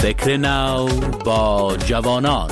فکر نو با جوانان.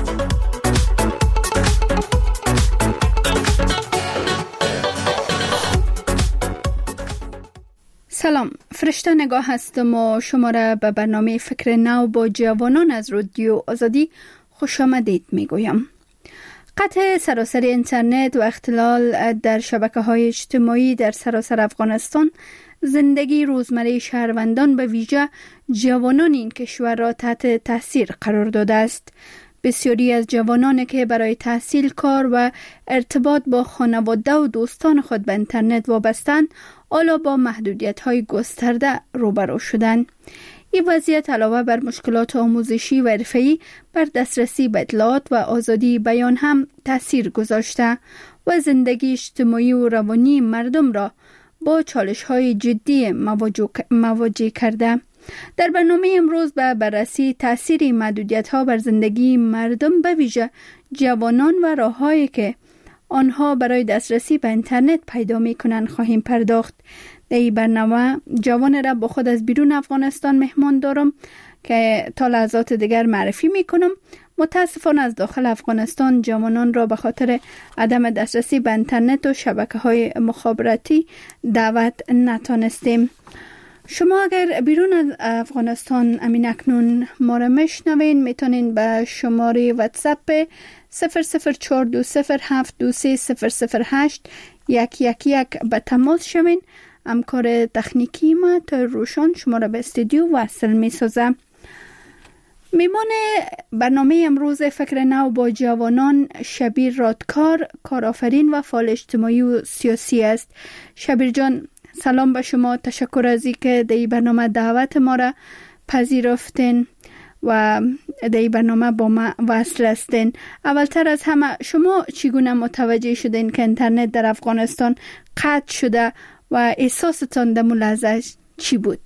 سلام، فرشته نگاه هستم و شما را به برنامه فکر نو با جوانان از رادیو آزادی خوش آمدید می گویم. قطع سراسر اینترنت و اختلال در شبکه‌های اجتماعی در سراسر افغانستان زندگی روزمره شهروندان به ویژه جوانان این کشور را تحت تاثیر قرار داده است. بسیاری از جوانانی که برای تحصیل، کار و ارتباط با خانواده و دوستان خود به اینترنت وابستند، حالا با محدودیت‌های گسترده روبرو شدند. این وضعیت علاوه بر مشکلات آموزشی و حرفه‌ای بر دسترسی به اطلاعات و آزادی بیان هم تاثیر گذاشته و زندگی اجتماعی و روانی مردم را با چالش‌های جدی مواجه کرده. در برنامه امروز به بررسی تاثیر محدودیت‌ها بر زندگی مردم به ویژه جوانان و راه‌هایی که آنها برای دسترسی به اینترنت پیدا می‌کنند خواهیم پرداخت. در این برنامه جوان را با خود از بیرون افغانستان مهمان دارم که تا لحظات دیگر معرفی می‌کنم. متاسفانه از داخل افغانستان جوانان را به خاطر عدم دسترسی به اینترنت و شبکه‌های مخابراتی دعوت نتانستیم. شما اگر بیرون از افغانستان امین اکنون ما را میشنوین، میتونین به شماره واتساپ 00420723008 111 به تماس شوین. همکار تکنیکی ما تا روشان شما را به استودیو وصل میسازه. میمان برنامه امروز فکر نو با جوانان شبیر رادکار، کارآفرین و فعال اجتماعی و سیاسی است. شبیر جان، سلام به شما. تشکر از اینکه در این برنامه دعوت ما را پذیرفتین و در این برنامه با ما وصل هستین. اولتر از همه شما چگونه متوجه شدین که اینترنت در افغانستان قطع شده و احساستان در اون لحظه چی بود؟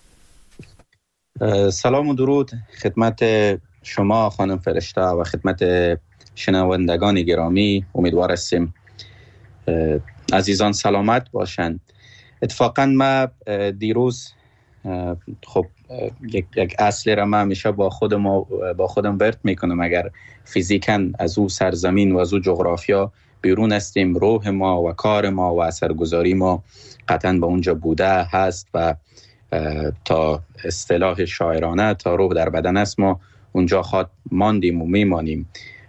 سلام و درود خدمت شما خانم فرشته و خدمت شنوندگان گرامی. امیدوار هستیم عزیزان سلامت باشند. اتفاقا ما دیروز خب یک اصلی را من همیشه با خودم ورد میکنم. اگر فیزیکاً از او سرزمین و از او جغرافیا بیرون هستیم، روح ما و کار ما و اثرگذاری ما قطعاً به اونجا بوده هست و تا اصطلاح شاعرانه تا روح در بدن است ما اونجا خود ماندیم و میمانیم.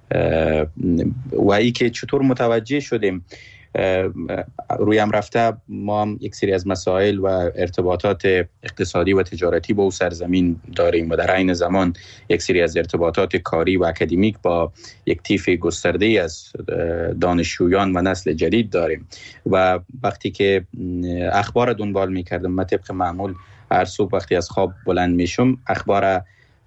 و ای که چطور متوجه شدیم روی هم رفته ما هم یک سری از مسائل و ارتباطات اقتصادی و تجارتی با او سرزمین داریم و در عین زمان یک سری از ارتباطات کاری و اکادمیک با یک طیف گسترده از دانشجویان و نسل جدید داریم. و وقتی که اخبار دنبال می‌کردم، من طبق معمول هر صبح وقتی از خواب بلند میشم اخبار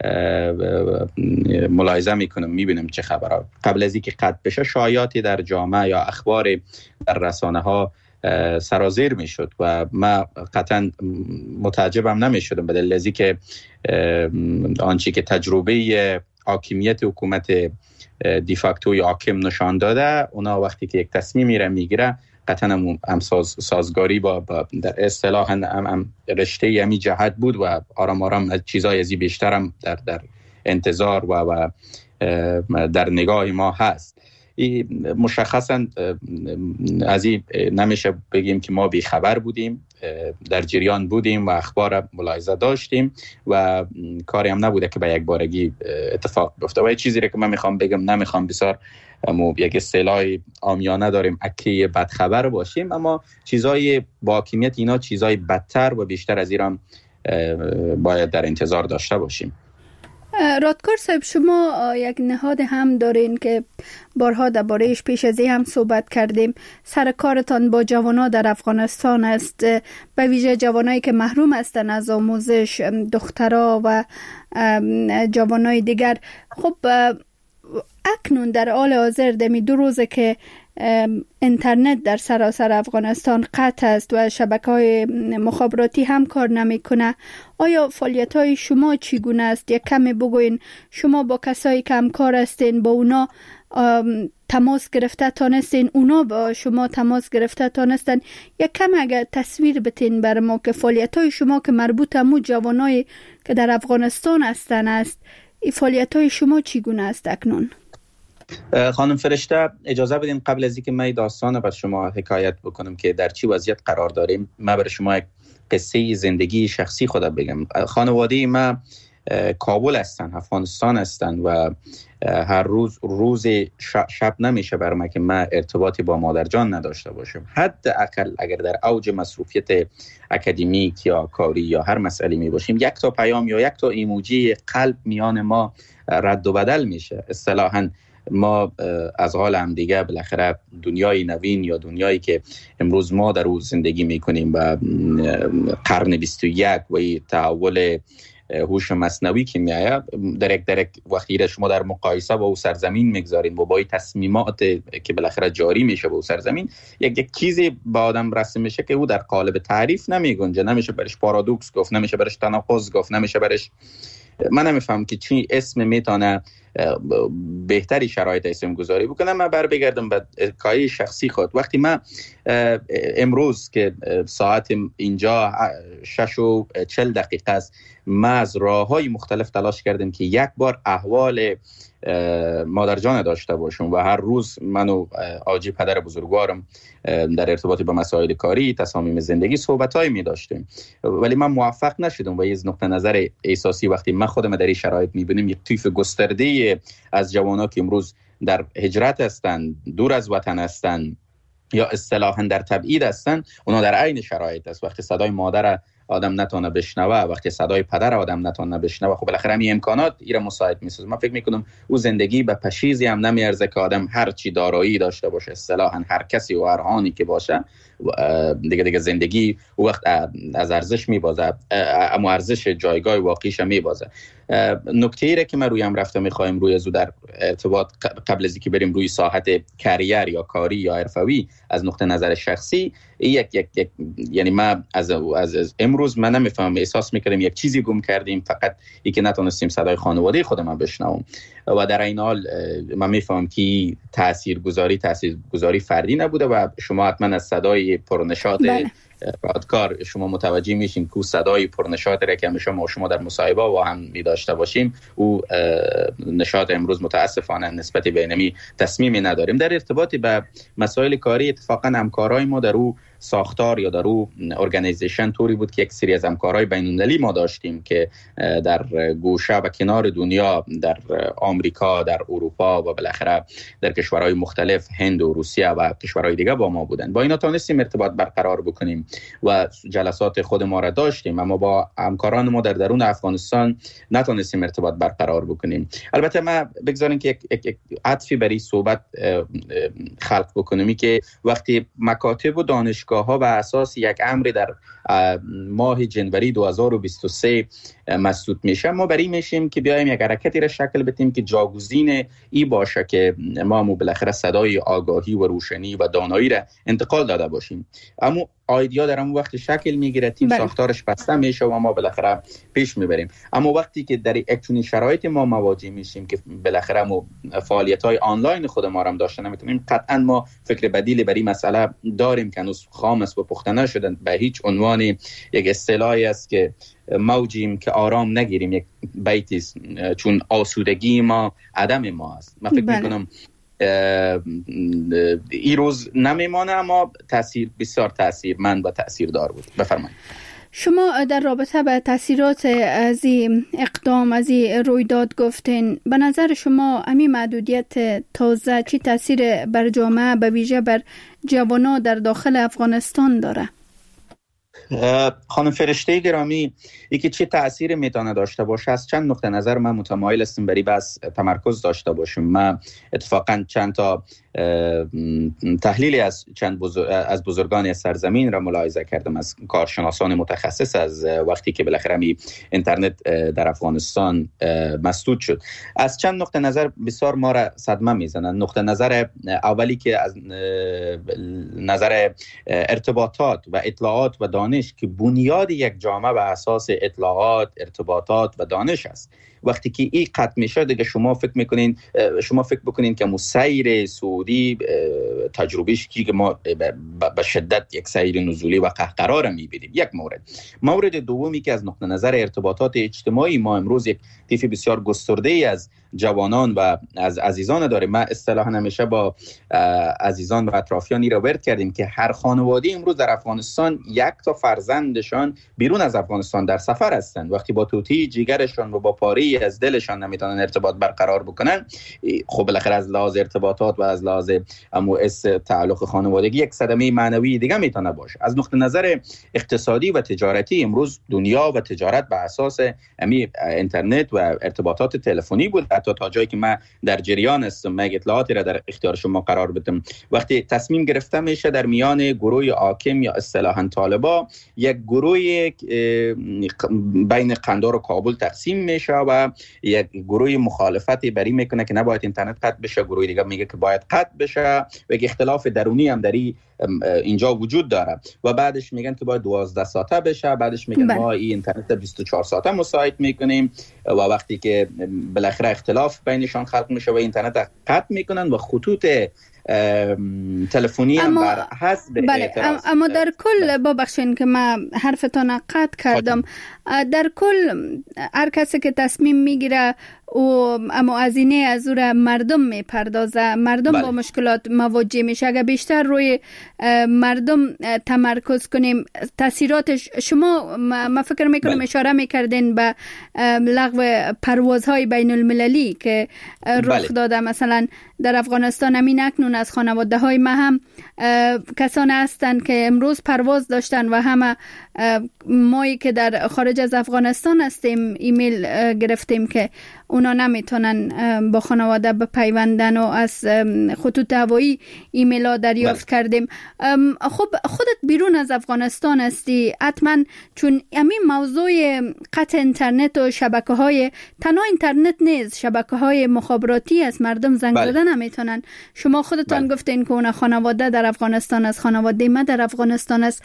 ملاحظه میکنم، میبینم چه خبرها. قبل از اینکه قطع بشه شایعاتی در جامعه یا اخبار در رسانه ها سرازیر میشد و من قطعا متعجبم نمیشدم به دلیل از اینکه آنچه که تجربه حاکمیت حکومت دیفاکتوی حاکم نشان داده، اونا وقتی که یک تصمیمی را میگیره قطعا هم سازگاری با در اصطلاح هم رشته همی جهت بود و آرام آرام چیزای ازی بیشتر هم در انتظار و در نگاه ما هست. مشخصا از این نمیشه بگیم که ما بیخبر بودیم، در جریان بودیم و اخبار ملاحظه داشتیم و کاری هم نبوده که به یک بارگی اتفاق بیفته. و یه چیزی که من میخوام بگم، نمیخوام بسیار یک اصطلاح عامیانه داریم اکی بدخبر باشیم، اما چیزای با حاکمیت اینا چیزای بدتر و بیشتر از ایران باید در انتظار داشته باشیم. رادکار صاحب، شما یک نهاد هم دارین که بارها درباره‌اش پیش از این هم صحبت کردیم. سر کارتان با جوانان در افغانستان است، به ویژه جوانایی که محروم هستند از آموزش، دخترها و جوانای دیگر. خب اکنون در حال حاضر دمی 2 روزه که اینترنت در سراسر افغانستان قطع است و شبکه‌های مخابراتی هم کار نمی‌کنه. آیا فعالیت‌های شما چگونه است؟ یک کمی بگوین. شما با کسایی که همکار هستین با اونا تماس گرفته تانستین، اونا با شما تماس گرفته تانستن؟ یک کم اگر تصویر بتین بر ما که فعالیت‌های شما که مربوط همون جوانای که در افغانستان هستن است، این فعالیت‌های شما چگونه است اکنون؟ خانم فرشته، اجازه بدین قبل از اینکه من داستان بر شما حکایت بکنم که در چی وضعیت قرار داریم، من برای شما یک قصه زندگی شخصی خودم بگم. خانواده من کابل هستن، افغانستان هستن و هر روز شب نمیشه برای من که من ارتباطی با مادر جان نداشته باشم. حداقل اگر در اوج مصروفیت اکادمیک یا کاری یا هر مسئله می باشیم، یک تا پیام یا یک تا ایموجی قلب میان ما رد و بدل میشه. اصطلاحاً ما از حال هم دیگه بالاخره دنیای نوین یا دنیایی که امروز ما در اون زندگی میکنیم و قرن 21 و تحول هوش مصنوعی که میآید، در یک وقتی شما در مقایسه با اون سرزمین میگذارین و با تصمیمات که بالاخره جاری میشه با اون سرزمین، یک چیزی با آدم رسم میشه که او در قالب تعریف نمیگنجه، نمیشه برش پارادوکس گفت، نمیشه برش تناقض گفت، نمیشه برش، من نمیفهم که چی اسم میتونه بهتری شرایط اسم گذاری بکنم. من بر بگردم به حکایه شخصی خود. وقتی من امروز که ساعت اینجا 6:40 است، من از راه‌های مختلف تلاش کردم که یک بار احوال مادر جان داشته باشم و هر روز من و آجی پدر بزرگوارم در ارتباط با مسائل کاری، تصامیم زندگی صحبت‌هایی می داشتیم، ولی من موفق نشدم. و از نقطه نظر احساسی وقتی من خودم در این شرایط می‌بینم، یک طیف گسترده از جوانان که امروز در هجرت هستند، دور از وطن هستند یا اصطلاحاً در تبعید هستند، اونا در عین شرایط است. وقتی صدای مادر آدم نتونه بشنوه، وقتی صدای پدر آدم نتونه بشنوه، خب بالاخره همین امکانات ایره مساعد میسازه. من فکر میکنم او زندگی به پشیزی هم نمیارزه که آدم هر چی دارایی داشته باشه، اصطلاحاً هر کسی و هر آنی که باشه، دیگه زندگی او وقت از ارزش میبازه، اما ارزش جایگاه واقعیش میبازه. نکته ای که من رویم رفته میخوایم روی زو در ارتباط قبل از اینکه بریم روی ساحت کریر یا کاری یا حرفوی، از نقطه نظر شخصی یعنی من از امروز من نمیفهمم، احساس میکردم یک چیزی گم کردیم، فقط اینکه نتونستیم صدای خانواده خودم بشنوم. و در این حال من میفهمم که تاثیرگذاری فردی نبوده و شما حتما از صدای پرنشاط رادکار شما متوجه میشین که صدای پرنشاط را که شما در مصاحبه و هم می داشته باشیم، او نشاط امروز متاسفانه نسبت به اینمی تصمیمی نداریم. در ارتباطی به مسائل کاری، اتفاقا همکارای ما در او ساختار یا در او ارگانیزیشن طوری بود که یک سری از همکارای بین‌المللی ما داشتیم که در گوشه و کنار دنیا، در آمریکا، در اروپا و بالاخره در کشورهای مختلف، هند و روسیه و کشورهای دیگه با ما بودن. با اینا تونستیم ارتباط برقرار بکنیم و جلسات خود ما را داشتیم، اما با همکاران ما در درون افغانستان نتونستیم ارتباط برقرار بکنیم. البته ما بگذاریم که یک عطفی برای صحبت خلق بکنیم که وقتی مکاتب و دانشگاه‌ها به اساس یک امر در ماه جنوری 2023 مسدود میشه، ما برای میشیم که بیایم یک حرکتی را شکل بدیم که جاگزین ای باشه که ما بالاخره صدای آگاهی و روشنی و دانایی را انتقال داده باشیم. اما ایده در اون وقت شکل میگیره، تیم ساختارش بسته میشه و ما بالاخره پیش میبریم. اما وقتی که در یک چنین شرایط ما مواجه میشیم که بالاخره ما فعالیت‌های آنلاین خود ما هم داشته نمیتونیم، قطعا ما فکر بدیلی برای مسئله داریم که هنوز خام است و پخته نشدن. به هیچ عنوان یک اصطلاحی است که موجیم که آرام نگیریم، یک بیتی است، چون آسودگی ما عدم ما است. من فکر میکنم این روز نمیمانه، اما بسیار تاثیرمند و تاثیردار بود. بفرمایید. شما در رابطه به تاثیرات از این اقدام، از این رویداد گفتین. به نظر شما همین محدودیت تازه چی تاثیر بر جامعه، به ویژه بر جوانان در داخل افغانستان داره؟ خانم فرشته گرامی، یکی چه تأثیر میتونه داشته باشه از چند نقطه نظر من متمایل هستم برای بس تمرکز داشته باشم. من اتفاقا چند تا تحلیلی از از بزرگان سرزمین را ملاحظه کردم، از کارشناسان متخصص، از وقتی که بالاخره اینترنت در افغانستان مسدود شد. از چند نقطه نظر بسیار ما را صدمه میزنن. نقطه نظر اولی که از نظر ارتباطات و اطلاعات و دانش که بنیاد یک جامعه به اساس اطلاعات، ارتباطات و دانش است. وقتی که این قطع میشه دیگه شما فکر بکنین که سیر سعودی تجربهش که ما به شدت یک سیر نزولی و قهقرار میبینیم. یک مورد دومی که از نقطه نظر ارتباطات اجتماعی ما امروز یک طیف بسیار گسترده از جوانان و از عزیزان داریم. ما اصطلاحاً همیشه با عزیزان و اطرافیانی را ورد کردیم که هر خانواده امروز در افغانستان یک تا فرزندشان بیرون از افغانستان در سفر هستند. وقتی با توتی جیگرشان و با پاری از دلشان نمیتونن ارتباط برقرار بکنن، خب بالاخره از لحاظ ارتباطات و از لحاظ تعلق خانوادگی یک صدمه معنوی دیگه میتونه باشه. از نقطه نظر اقتصادی و تجارتی امروز دنیا و تجارت بر اساس اینترنت و ارتباطات تلفنی بود. حتی تا جایی که من در جریان هستم، من اطلاعاتی را در اختیار شما قرار بدم، وقتی تصمیم گرفته میشه در میان گروه حاکم یا اصطلاحاً طالبا یک گروه بین قندار و کابل تقسیم میشه و یک گروه مخالفتی بری میکنه که نباید اینترنت قطع بشه، گروه دیگه میگه که باید قطع بشه و یک اختلاف درونی هم در اینجا وجود داره و بعدش میگن که باید 12 ساعته بشه، بعدش میگن ما این اینترنت 24 ساعته مساعد میکنیم و وقتی که بالاخره اختلاف بینشان خلق میشه و اینترنت قطع میکنن و خطوط تلفنی هم بر حسب اعتراض. اما در کل ببخشید که من حرفتان قطع کردم، در کل هر کسی که تصمیم میگیره و اما هزینه از او را مردم میپردازه، مردم با مشکلات مواجه میشه. اگر بیشتر روی مردم تمرکز کنیم تاثیراتش، شما ما فکر میکنم اشاره میکردین به لغو پروازهای بین المللی که رخ داده. مثلا در افغانستان همین اکنون از خانواده های ما هم کسان هستند که امروز پرواز داشتن و همه مایی که در خارج از افغانستان هستیم ایمیل گرفتیم که اونا نمیتونن با خانواده بپیوندن و از خطوط هوایی ایمیل ها دریافت کردیم. خب خودت بیرون از افغانستان هستی حتما، چون همین موضوع قطع اینترنت و شبکه های تنها اینترنت نیست، شبکه های مخابراتی از مردم زنگ زدن نمیتونن. شما خودتان گفتین که اون خانواده در افغانستان است، خانواده ما در افغانستان است.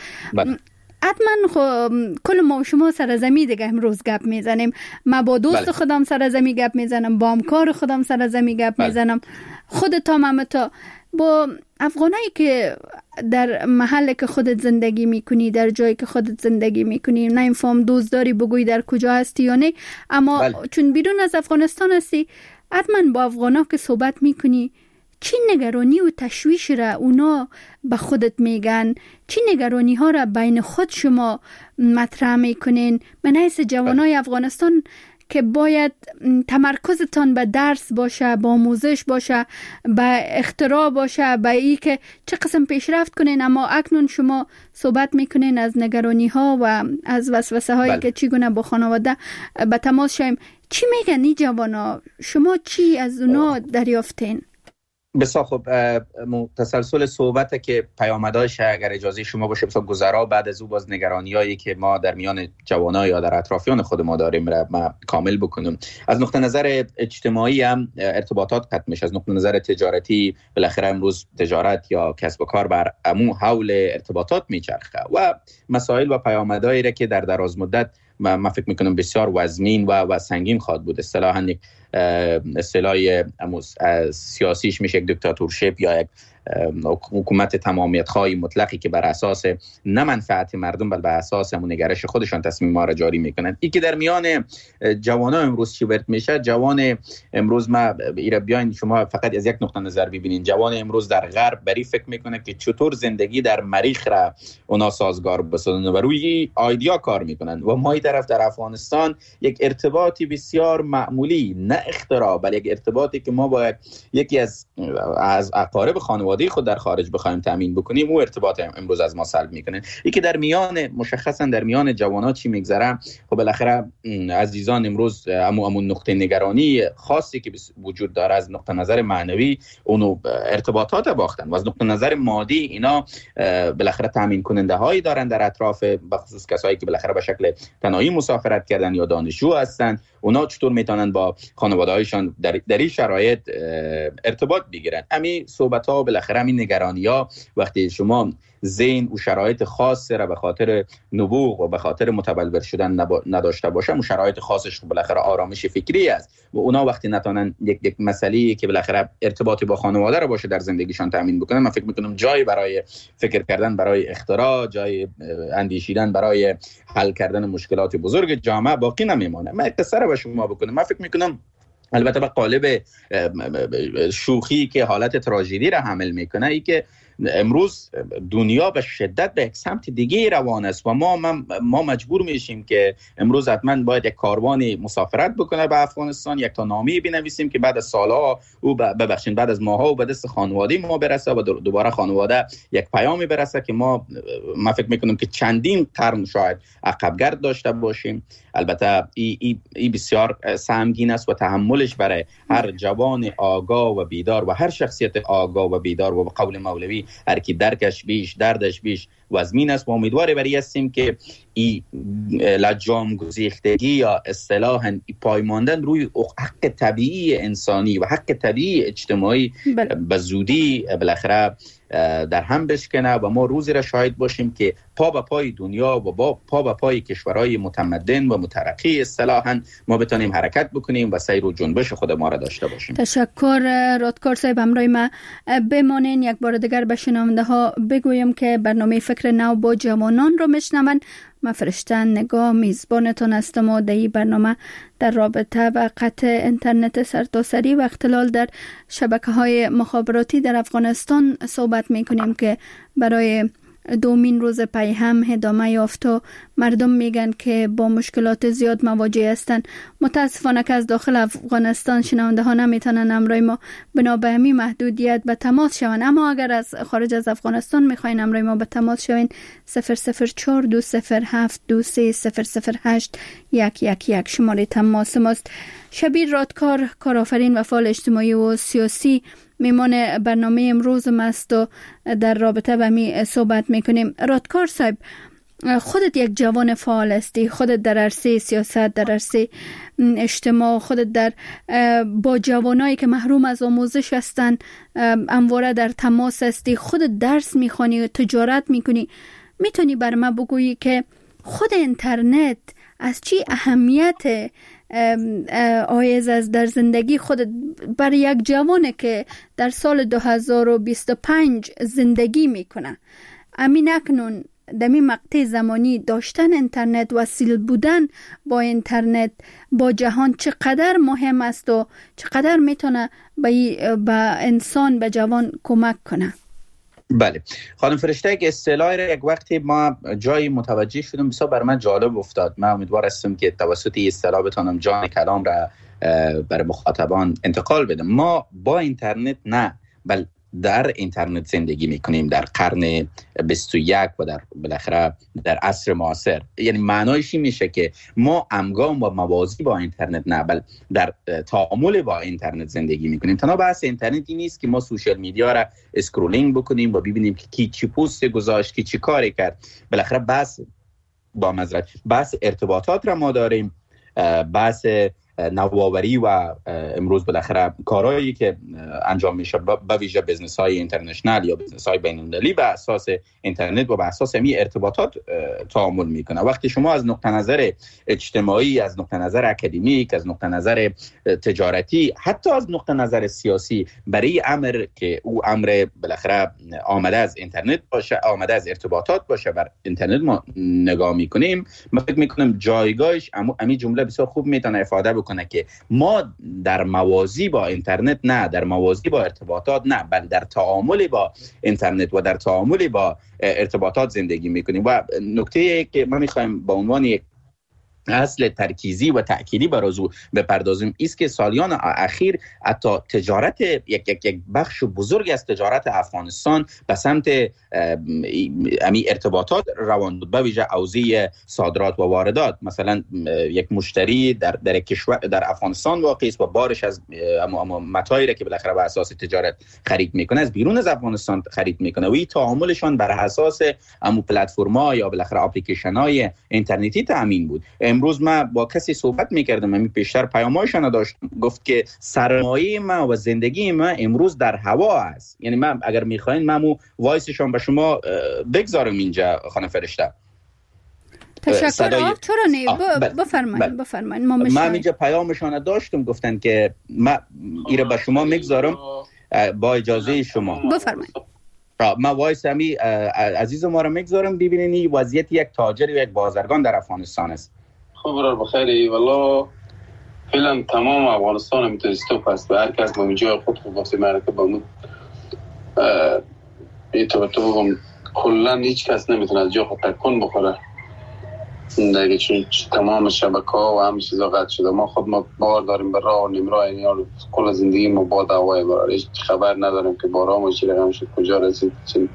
حتما کل ما و شما سرزمی دیگه امروز گپ میزنیم. ما با دوست خودم سرزمی گپ میزنم، با همکار خودم سرزمی گپ میزنم، خودت هم تا با افغانایی که در محله که خودت زندگی میکنی، در جایی که خودت زندگی میکنی، نه این فهم دوست داری بگوی در کجا هستی یا نه، اما چون بیرون از افغانستان هستی حتما با افغانا که صحبت میکنی چی نگرانی و تشویش را اونا به خودت میگن، چی نگرانی ها را بین خود شما مطرح میکنین؟ من حیث جوانای افغانستان که باید تمرکزتان به درس باشه، به آموزش باشه، به اختراع باشه، به ای که چه قسم پیشرفت کنین، اما اکنون شما صحبت میکنین از نگرانی ها و از وسوسه هایی که چگونه با خانواده به تماس شیم. چی میگن این جوانا؟ شما چی از اونا دریافتین؟ بسیار خوب. تسلسل صحبت که پیامدهاش اگر اجازه شما باشه بسیار گذرا بعد از او باز نگرانیایی که ما در میان جوانان یا در اطرافیان خود ما داریم را ما کامل بکنم. از نقطه نظر اجتماعی هم ارتباطات قطع میشه، از نقطه نظر تجارتی بالاخره امروز تجارت یا کسب و کار بر عمو حول ارتباطات میچرخه و مسائل و پیامدهایی را که در دراز مدت من فکر میکنم بسیار وزمین و سنگین خواهد بود. اصطلاح سیاسیش میشه یک دیکتاتورشیپ یا یک حکومت تمامیت خواهی مطلقی که بر اساس نه منفعت مردم بل بر اساس همون نگرش خودشان تصمیم‌ها را جاری میکنند. این که در میان جوانان امروز چی ورد میشه، جوان امروز ما ایرا بیاین شما فقط از یک نقطه نظر ببینین، جوان امروز در غرب بری فکر میکنه که چطور زندگی در مریخ را اونا سازگار بسازن و روی ایدیا کار میکنن و ما این طرف در افغانستان یک ارتباطی بسیار معمولی، نه اختراع بل یک ارتباطی که ما باید یکی از اقارب خانواده خود در خارج بخوایم تامین بکنیم، او ارتباط امروز از ما سلب میکنه. این که در میان مشخصا در میان جوانان چی میگذره، خب بالاخره عزیزان امروز همون نقطه نگرانی خاصی که وجود داره از نقطه نظر معنوی اونو ارتباطات باختن و از نقطه نظر مادی اینا بالاخره تامین کننده هایی دارن در اطراف، بخصوص کسایی که بالاخره به شکل تنهایی مسافرت کردن یا دانشجو هستن، اونا چطور میتونن با خانواده‌هایشان در این شرایط ارتباط بگیرن. همین صحبت‌ها بالاخره همین نگرانی‌ها وقتی شما ذهن و شرایط خاص را به خاطر نبوغ و به خاطر متبلور شدن نداشته باشه، اون شرایط خاصش بالاخره آرامش فکری است و اونا وقتی نتونن یک مسئله‌ای که بالاخره ارتباطی با خانواده را باشه در زندگیشان تامین بکنن، من فکر میکنم جای برای فکر کردن برای اختراع، جای اندیشیدن برای حل کردن مشکلات بزرگ جامعه باقی نمیمونه. من قصه را به شما بکنم. من فکر میکنم البته به قالب شوخی که حالت تراژدی را حمل میکنه، ای که امروز دنیا به شدت به یک سمت دیگه روان است و ما مجبور میشیم که امروز حتما باید یک کاروانی مسافرت بکنه به افغانستان، یک تا نامه بنویسیم که بعد از سالها او بعد از ماها و به دست خانواده ما برسه و دوباره خانواده یک پیامی برسه که ما فکر میکنم که چندین قرن شاید عقبگرد داشته باشیم. البته ای بسیار سهمگین است و تحملش برای هر جوان آگاه و بیدار و هر شخصیت آگاه و بیدار و به قول مولوی هر کی درکش بیش دردش بیش وزمین است و امیدواری بری هستیم که این لجام گسیختگی یا اصطلاحاً پایماندن روی حق طبیعی انسانی و حق طبیعی اجتماعی به زودی بالاخره در هم بشکنه و ما روزی را شاهد باشیم که پا به پای دنیا و پا به پای کشورهای متمدن و مترقی اصطلاحاً ما بتونیم حرکت بکنیم و سیر و جنبش خود ما را داشته باشیم. تشکر رادکار صاحب. همراه ما بمانین. یک بار دیگر به شنونده ها بگویم که برنامه فکر نو با جوانان رو میشنون. من فرشته نگاه میزبانتان هستم و در این برنامه در رابطه و قطع اینترنت سرتاسری و اختلال در شبکه‌های مخابراتی در افغانستان صحبت میکنیم که برای دومین روز پی هم ادامه یافت و مردم میگن که با مشکلات زیاد مواجه هستند. متاسفانه که از داخل افغانستان شنونده ها نمیتونن همراه ما بنا به همین محدودیت به تماس شوند، اما اگر از خارج از افغانستان میخواین همراه ما به تماس شوین 004-207-23-008-111 شماره تماس ماست. شبیر رادکار، کارآفرین و فعال اجتماعی و سیاسی میمان برنامه امروز ماست و در رابطه با می صحبت میکنیم. رادکار صاحب، خودت یک جوان فعال هستی، خودت در عرصه سیاست، در عرصه اجتماع، خودت در با جوانایی که محروم از آموزش هستن همواره در تماس هستی، خودت درس میخوانی و تجارت میکنی. میتونی بر ما بگویی که خود اینترنت از چی اهمیت آیز از در زندگی خودت برای یک جوانه که در سال 2025 زندگی میکنه؟ امین اکنون دمی مقطع زمانی داشتن اینترنت، وصل بودن با اینترنت با جهان چقدر مهم است و چقدر میتونه به انسان، به جوان کمک کنه؟ بله خانم فرشته، که اصطلاحی را یک وقتی ما جایی متوجه شدم بسیار بر من جالب افتاد. من امیدوار هستم که توسط این اصطلاح بتونم جان کلام را برای مخاطبان انتقال بدم. ما با اینترنت نه، بل در اینترنت زندگی میکنیم در قرن 21 و در بالاخره در عصر معاصر. یعنی معنایش این میشه که ما همگام و موازی با اینترنت نه، بل در تعامل با اینترنت زندگی میکنیم. تنها بحث اینترنت این نیست که ما سوشال میدیا را اسکرولینگ بکنیم و ببینیم که کی چی پست گذاشت، کی چی کاری کرد. بالاخره بحث ارتباطات را ما داریم، بحث نوآوری و امروز بالاخره کارهایی که انجام میشه به ویژه بزنس های اینترنشنال یا بزنس های بین المللی به اساس اینترنت و به اساس همین ارتباطات تعامل میکنه. وقتی شما از نقطه نظر اجتماعی، از نقطه نظر اکادمیک، از نقطه نظر تجارتی، حتی از نقطه نظر سیاسی برای امر که او امر بالاخره آمده از اینترنت باشه، آمده از ارتباطات باشه، بر اینترنت ما نگاه میکنیم، من فکر میکنم جایگاهش همین جمله بسیار خوب میتونه افاده کنه که ما در موازی با اینترنت نه، در موازی با ارتباطات نه، بل در تعامل با اینترنت و در تعامل با ارتباطات زندگی میکنیم. و نکته که ما میخوایم با عنوان یک اصل ترکیزی و تأکیدی برازو بپردازیم است که سالیان اخیر حتی تجارت یک بخش بزرگ از تجارت افغانستان به سمت امی ارتباطات روان بود، به ویژه حوزه صادرات و واردات. مثلا یک مشتری در کشور در افغانستان واقع است و بارش از متاعی که بالاخره بر اساس تجارت خرید میکنه از بیرون از افغانستان خرید میکنه و این تعاملشان بر اساس پلتفرم‌ها یا بالاخره اپلیکیشن‌های اینترنتی تامین بود. امروز ما با کسی صحبت میکردم، من پیشتر پیامایشان داشتم، گفت که سرمایه ما و زندگی ما امروز در هوا است. یعنی من اگر میخواین من وایسشان به شما بگذارم اینجا خانم فرشته. تشکر. چرا نه؟ بفرمایید. من اینجا پیامشان داشتم، گفتن که من ایره به شما میگذارم با اجازه شما. بفرمایید. من وایس همی عزیز ما رو میگذارم ببینین این وضعیت یک تاجر و یک بازرگان در افغانستان است. خب برای بخیری والله فعلا تمام افغانستان میتونه استوپ است و هر کس با اینجا خود واسه معرکه با مون تو بگم کلا هیچ کس نمیتونه از جا خود تکون بخوره دیگه، چون تمام شبکه‌ها و همه چیزا قطع شده. ما خود ما بار داریم به راه و نیمراه، یعنی کل زندگی ما با هوای برای هیچ خبر نداریم که بارا ما چی رقم شد کجا رسید.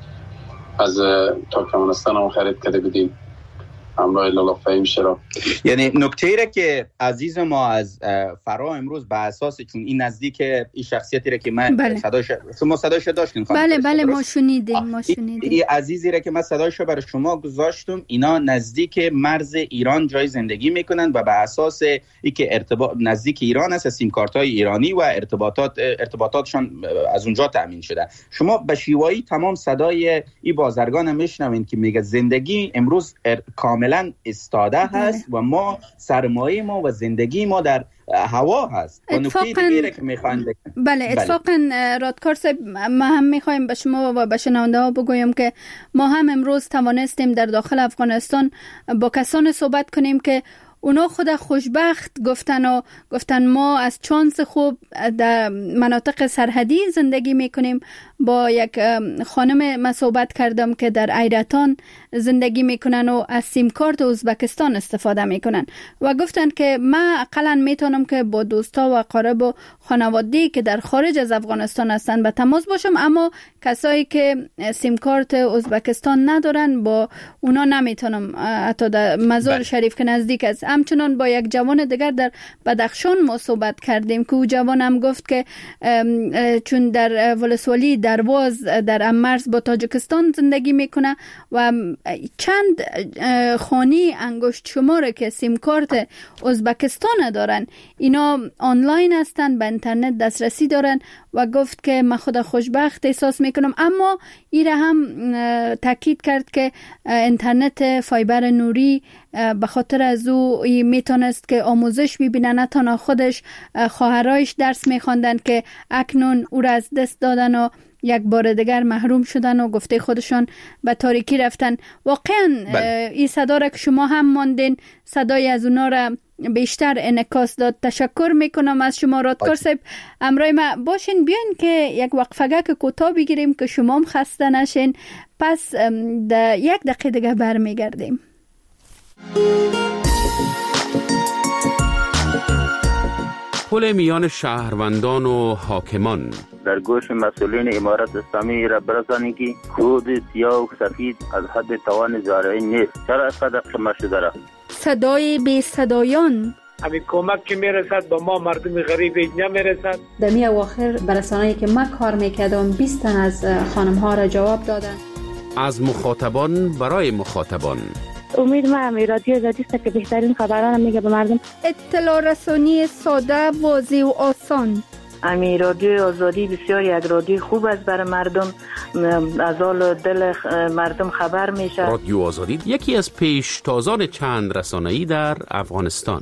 از ترکمنستان هم خرید کرده بودیم همراه لالا فهیم شرا. یعنی نکته ای را که عزیز ما از فرا امروز به اساس چون این نزدیک این شخصیتی را که من شما صدایش داشتین بله ما شنیدیم این عزیزی را که من صدایش برای شما گذاشتم، اینا نزدیک مرز ایران جای زندگی میکنن و به اساس اینکه نزدیک ایران است، سیم کارت های ایرانی و ارتباطاتشان از اونجا تامین شده. شما به شیوایی تمام صدای این بازرگان میشنوین که میگه زندگی امروز کاملا استاده هست و ما سرمایه ما و زندگی ما در هوا هست. و نکته دیگه که میخواین اتفاقا رادکار صاحب، ما هم میخوایم به شما و به شنونده ها بگویم که ما هم امروز توانستیم در داخل افغانستان با کسان صحبت کنیم که اونا خود خوشبخت گفتن ما از چانس خوب در مناطق سرحدی زندگی میکنیم. با یک خانم من صحبت کردم که در ایرتان زندگی میکنن و از سیم کارت ازبکستان استفاده میکنن و گفتن که من اقلا میتونم که با دوستا و اقارب و خانواده‌ای که در خارج از افغانستان هستن به تماس باشم، اما کسایی که سیم کارت ازبکستان ندارن با اونا نمیتونم حتی در مزار شریف که نزدیک است. همچنان با یک جوان دیگر در بدخشان ما صحبت کردیم که او جوان هم گفت که چون در ولسوالی درواز در مرز با تاجیکستان زندگی میکنه و چند خانی انگشت شماره که سیم کارت ازبکستان دارن اینا آنلاین هستن، به اینترنت دسترسی دارن و گفت که من خود خوشبخت احساس میکنم. اما ایره هم تاکید کرد که اینترنت فایبر نوری به خاطر از او میتونست که آموزش ببینه، نه تنها خودش خواهرایش درس میخواندن که اکنون او را از دست دادن و یک بار دیگر محروم شدن و گفته خودشان به تاریکی رفتن. واقعا این صدا را که شما هم ماندین صدای از اونا را بیشتر انعکاس داد. تشکر میکنم از شما رادکار صاحب. امروز ما باشین بیاین که یک وقفه که کوتاه بگیریم که شما هم خسته نشین، پس یک دقیقه دیگه برمیگردیم. پل میان شهروندان و حاکمان در گوش مسئولین امارت اسلامی را برسانید که کود سیاه و سفید از حد توان زارعی نیست. چرا اینقدر قمه شده را؟ صدای بی صدایان، همین کمک که میرسد با ما مردم غریب نمیرسد. در می اواخر برسانه‌ای که من کار میکردم 20 تن از خانم ها را جواب دادن. از مخاطبان برای مخاطبان. امید ما رادیو آزادی است که بهترین خبران میگه به مردم. اطلاع رسانی ساده، واضح و آسان. رادیو آزادی بسیار یک رادیو خوب است برای مردم، از حال دل مردم خبر میشه. رادیو آزادی یکی از پیشتازان چند رسانه‌ای در افغانستان.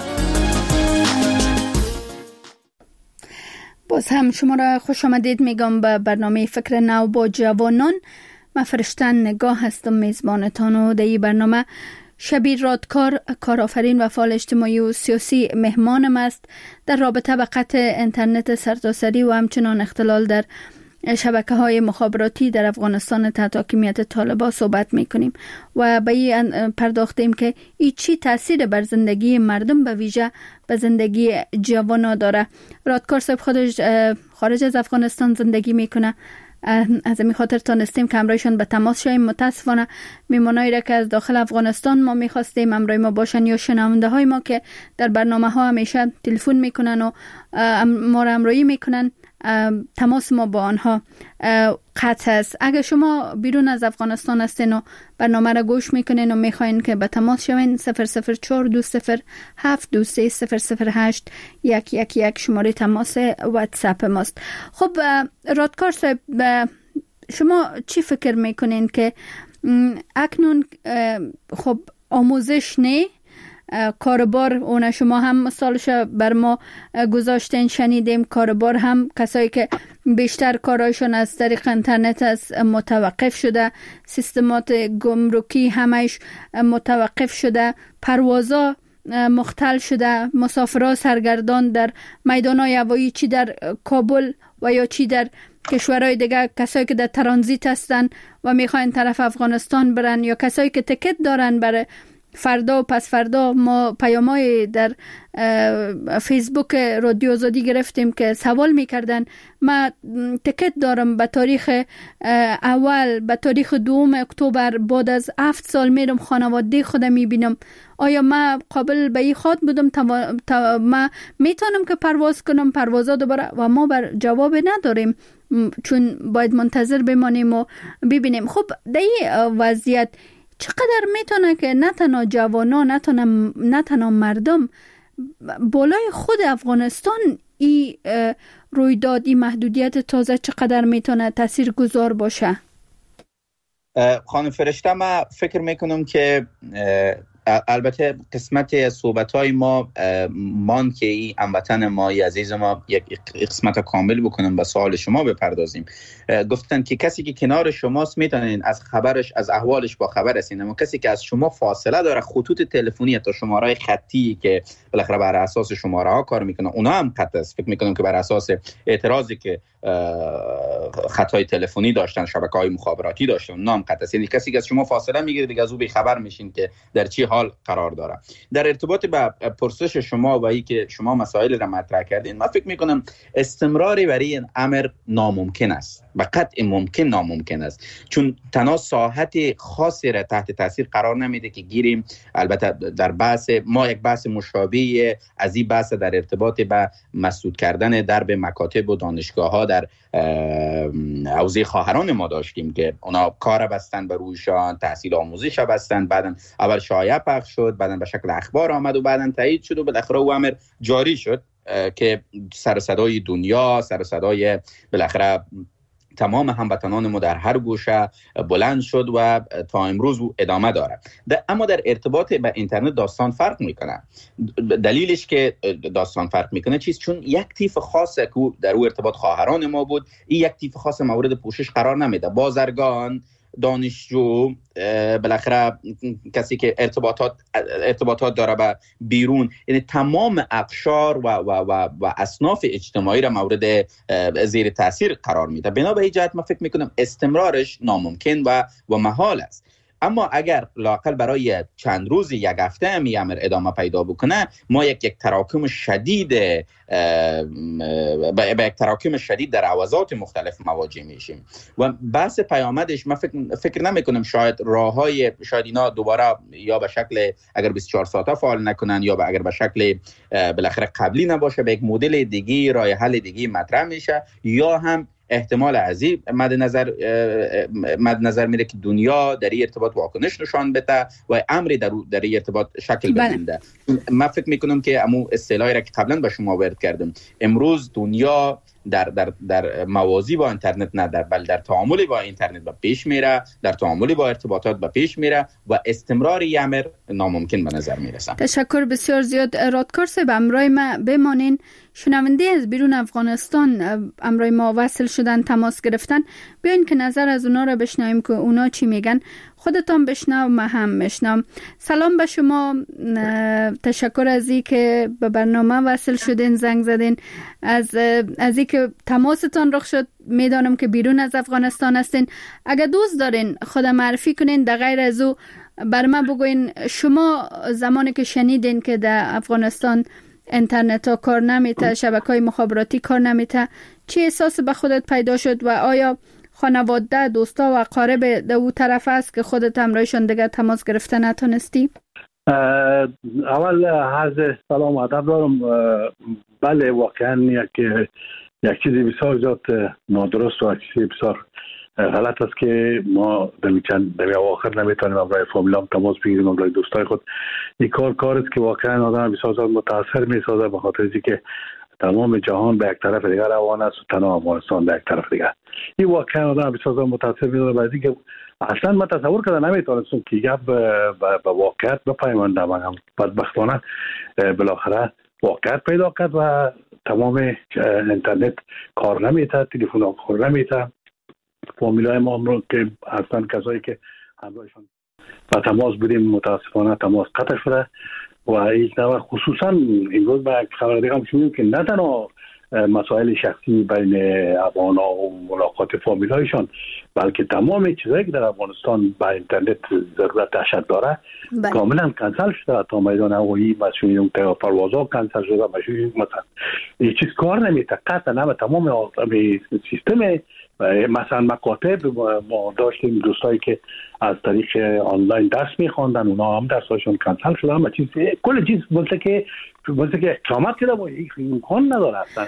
باز هم شما را خوش آمدید میگم به برنامه فکر نو با جوانان. من فرشته نگاه هستم میزبانتان و در این برنامه شبیر رادکار، کارآفرین و فعال اجتماعی و سیاسی مهمانم است. در رابطه به قطع اینترنت سرتاسری و همچنان اختلال در شبکه‌های مخابراتی در افغانستان تحت حاکمیت طالبان صحبت می‌کنیم و به این پرداختیم که این چی تاثیر بر زندگی مردم به ویژه به زندگی جوانان داره. رادکار صاحب خودش خارج از افغانستان زندگی میکنه، از این خاطر تانستیم که همراهشان به تماس شویم. متاسفانه میمونایی را که از داخل افغانستان ما میخواستیم همراه ما باشن یا شنونده های ما که در برنامه ها همیشه تلفن میکنن و ما را همراهی میکنن تماس ما با آنها قطع است. اگر شما بیرون از افغانستان هستین و برنامه را گوش میکنین و میخواین که به تماس شوین 00420723008 111 شماره تماس واتساپ ماست. خب رادکار صاحب، شما چی فکر میکنین که اکنون خب آموزش نه کاربار، اون شما هم مثالش بر ما گذاشتین شنیدیم، کاربار هم کسایی که بیشتر کارایشون از طریق اینترنت است متوقف شده، سیستمات گمرکی همش متوقف شده، پروازا مختل شده، مسافرها سرگردان در میدان‌های هوایی چی در کابل و یا چی در کشورهای دیگه، کسایی که در ترانزیت هستن و میخواین طرف افغانستان برن یا کسایی که تکت دارن برای فردا و پس فردا. ما پیامای در فیسبوک رادیو آزادی گرفتیم که سوال میکردن ما تکت دارم به تاریخ اول، به تاریخ 2 اکتبر، بعد از 7 سال میرم خانواده خودم میبینم، آیا ما قابل به این خاط بودم ما میتونم که پرواز کنم پروازا دوباره؟ و ما بر جواب نداریم چون باید منتظر بمانیم و ببینیم. خب در این وضعیت چقدر میتونه که نه تنها جوانان نه تنها مردم بالای خود افغانستان این رویداد، این محدودیت تازه چقدر میتونه تاثیرگذار باشه؟ خانم فرشته، من فکر میکنم که البته قسمت صحبت‌های ما مان که این هموطن ما عزیز ما یک قسمت کامل بکنم به سوال شما بپردازیم. گفتن که کسی که کنار شماست میتونین از خبرش، از احوالش با خبر هستین، اما کسی که از شما فاصله داره، خطوط تلفنی تا شماره خطی که بالاخره بر اساس شماره ها کار میکنه اونا هم قطع است. فکر میکنم که بر اساس اعتراضی که خطای تلفنی داشتن، شبکه‌های مخابراتی داشتن، اونا هم قطع است. یعنی کسی که از شما فاصله میگیره دیگه از او بی‌خبر میشین که در چی حال قرار داره. در ارتباط با پرسش شما و ای که شما مسائل را مطرح کردین، من فکر میکنم استمراری برای این امر ناممکن است، به قطع ممکن ناممکن است، چون تنها ساحت خاصی را تحت تاثیر قرار نمیده که گیریم. البته در بحث ما یک بحث مشابه از این بحث در ارتباط با مسدود کردن درب مکاتب و دانشگاه‌ها در حوزه خواهران ما داشتیم که اونا کار بستن بر رویشان، تحصیل آموزش بستن، بعدن اول شایعه پخش شد، بعدن به شکل اخبار آمد و بعدن تایید شد و بالاخره او امر جاری شد که سر صدای دنیا، سر صدای بالاخره تمام هموطنان ما در هر گوشه بلند شد و تا امروز ادامه داره. اما در ارتباط با اینترنت داستان فرق میکنه. دلیلش که داستان فرق میکنه چیست؟ چون یک تیپ خاصه که در او ارتباط خواهران ما بود، این یک تیپ خاص مورد پوشش قرار نمیده. بازرگان، دانشجو، بالاخره کسی که ارتباطات داره به بیرون، یعنی تمام اقشار و اصناف اجتماعی را مورد زیر تاثیر قرار میده. بنابراین جهت من فکر میکنم استمرارش ناممکن و محال است. اما اگر لااقل برای چند روز، یک هفته هم این امر ادامه پیدا بکنه، ما یک تراکم شدید با یک تراکم شدید در عوضات مختلف مواجه میشیم و بحث پیامدش من فکر نمی کنم شاید اینا دوباره یا به شکل اگر 24 ساعته فعال نکنن یا اگر به شکل بالاخره قبلی نباشه، به یک مدل دیگه، راه حل دیگه مطرح میشه، یا هم احتمال عظیم مد نظر میره که دنیا در این ارتباط واکنش نشان بده و امری در این ارتباط شکل بگیره. من فکر میکنم که امو اصطلاحی را که قبلا به شما وارد کردم، امروز دنیا در موازی با اینترنت نه بل در تعامل با اینترنت به پیش میره، در تعامل با ارتباطات به پیش میره و استمرار این امر ناممکن به نظر میرسه. تشکر بسیار زیاد. رادکار صاحب، همراه ما بمانین. شنونده از بیرون افغانستان همراه ما وصل شدن، تماس گرفتن. بیاین که نظر از اونا رو بشنویم که اونا چی میگن. خودتان بشنو، ما هم بشنوم. سلام به شما، تشکر از این که به برنامه وصل شدین، زنگ زدین، از این که تماستان رخ شد. میدانم که بیرون از افغانستان هستین. اگر دوست دارین خود معرفی کنین، در غیر از او بر من بگوین شما زمانی که شنیدین که در افغانستان اینترنت ها کار نمیته، شبکه‌های مخابراتی کار نمیته، چه احساس به خودت پیدا شد و آیا خانواده، دوستا و اقارب در او طرف است که خودت همراهشان دیگه تماس گرفته نتونستی؟ اول عرض سلام و ادب دارم. بله، واقعا یک یک چیزی بسیار زیاد نادرست و یک چیزی بسیار غلط است که ما در اواخر نمیتونیم امرای فامیلام تماس بگیریم، امرای دوستای خود. این کار است که واقعا آدم بسیار زیاد متاثر میسازه، به خاطر اینکه تمام جهان به یک طرف دیگر روان است و تنها افغانستان به یک طرف دیگر. این واقعا آدم بسیار زیاد متاثر میسازه، بعد اینکه اصلا من تصور کردم نمیتونستم که گپ به واقعیت بپیوندم. من بدبختانه بالاخره واقعیت پیدا کرد و تمام اینترنت کار نمیته، تلفن ها کار نمیته. فامیلای ما که اصلا کسایی که همراهشان با تماس بودیم متاسفانه تماس قطع شده و هیچ نوع خصوصا امروز به خبر دیگه هم شنیدیم که نه تنها مسائل شخصی بین افغان ها و ملاقات فامیلایشان، بلکه تمام چیزایی که در افغانستان با اینترنت ضرورت داشت داره کاملا کنسل شده. تا میدان هوایی مسئولین پروازها کنسل شده، مثلا هیچ چیز کار نمیته، قطع نمیته. تمام سیستم مثلا مکاتب ما داشتیم دوستایی که از طریق آنلاین درس میخواندن، اونا هم درساشون کنسل شده، همه چیز کل چیز مثل که اقامت کرده با امکان نداره اصلا.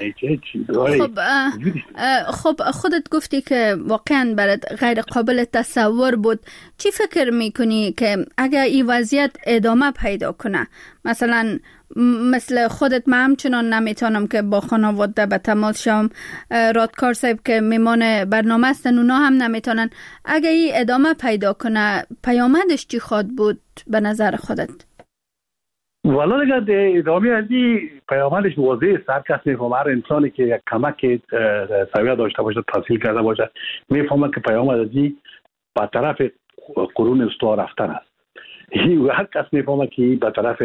خب خودت گفتی که واقعا برات غیر قابل تصور بود. چی فکر میکنی که اگر این وضعیت ادامه پیدا کنه، مثلا مثل خودت من همچنان نمیتونم که با خانواده به تماس شم، رادکار صاحب که میمان برنامه هستن اونا هم نمیتونن، اگر این ادامه پیدا کنه پیامدش چی خواهد بود به نظر خودت؟ والا دیگه ادامه ازی پیامدش واضحه است. هر کس میفهمه، هر انسانی که یک کمک سویه داشته باشه، تحصیل کرده باشه، میفهمه که پیامد ازی به طرف قرون وسطا رفتن است. هر کس میفهمه که به طرف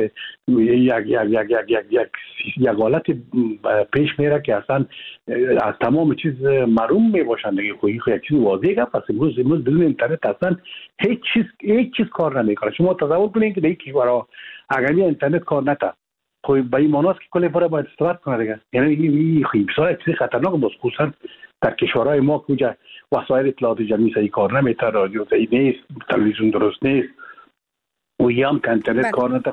یک حالت پیش میره که اصلا از تمام چیز محروم میباشن دیگه. خب یک چیز واضحه. پس امروز بدون اینترنت اصلا هیچ چیز کار نمیکنه. شما تصور کنید که در یک کشور اگر اینترنت کار نکنه، خب به این معنی است که کل باره باید استفاده کنه دیگه. یعنی این بسیار چیز خطرناک است، خصوصا در کشورهای ما که وسایل اطلاعات جمعی صحیح کار نمیکنه، رادیو صحیح نیست، تلویزیون درست نیست، ویام که اینترنت کار نکنه.